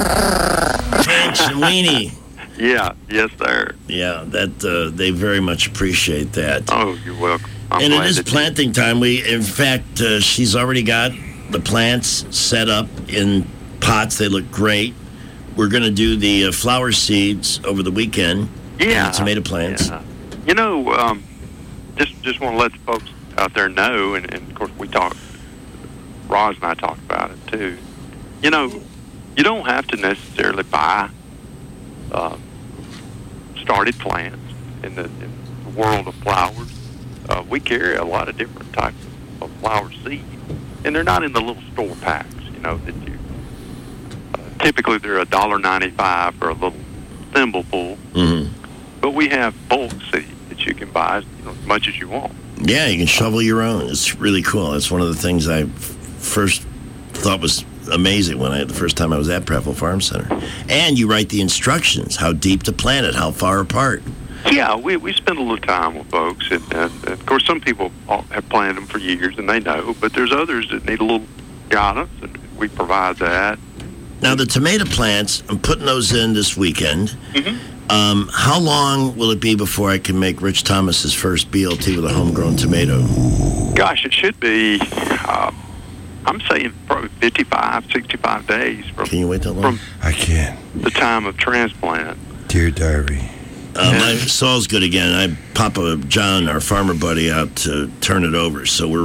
Finch and Weenie. Yeah, yes, sir. Yeah, that uh, they very much appreciate that. Oh, you're welcome. I'm and it glad is that you- planting time. We, in fact, uh, she's already got the plants set up in pots. They look great. We're going to do the uh, flower seeds over the weekend. Yeah. And the tomato plants. Yeah. You know, um, just just want to let the folks out there know, and, and of course we talked, Roz and I talked about it too. You know, you don't have to necessarily buy uh, started plants in the, in the world of flowers. Uh, we carry a lot of different types of, of flower seeds, and they're not in the little store packs, you know, that you, uh, typically they're a dollar ninety-five for a little thimbleful. Mm-hmm. But we have bulk seed that you can buy, you know, as much as you want. Yeah, you can shovel your own. It's really cool. That's one of the things I f- first thought was amazing when I the first time I was at Prattville Farm Center. And you write the instructions, how deep to plant it, how far apart. Yeah, we, we spend a little time with folks, and, and, and of course some people all have planted them for years and they know, but there's others that need a little guidance, and we provide that. Now the tomato plants, I'm putting those in this weekend. Mm-hmm. Um, how long will it be before I can make Rich Thomas's first B L T with a homegrown tomato? Gosh, it should be, uh, I'm saying probably fifty-five, sixty-five days from, Can you wait that long? from I can. the time of transplant. Dear diary. Uh, my soil's good again. I Papa John, our farmer buddy, out to turn it over. So we're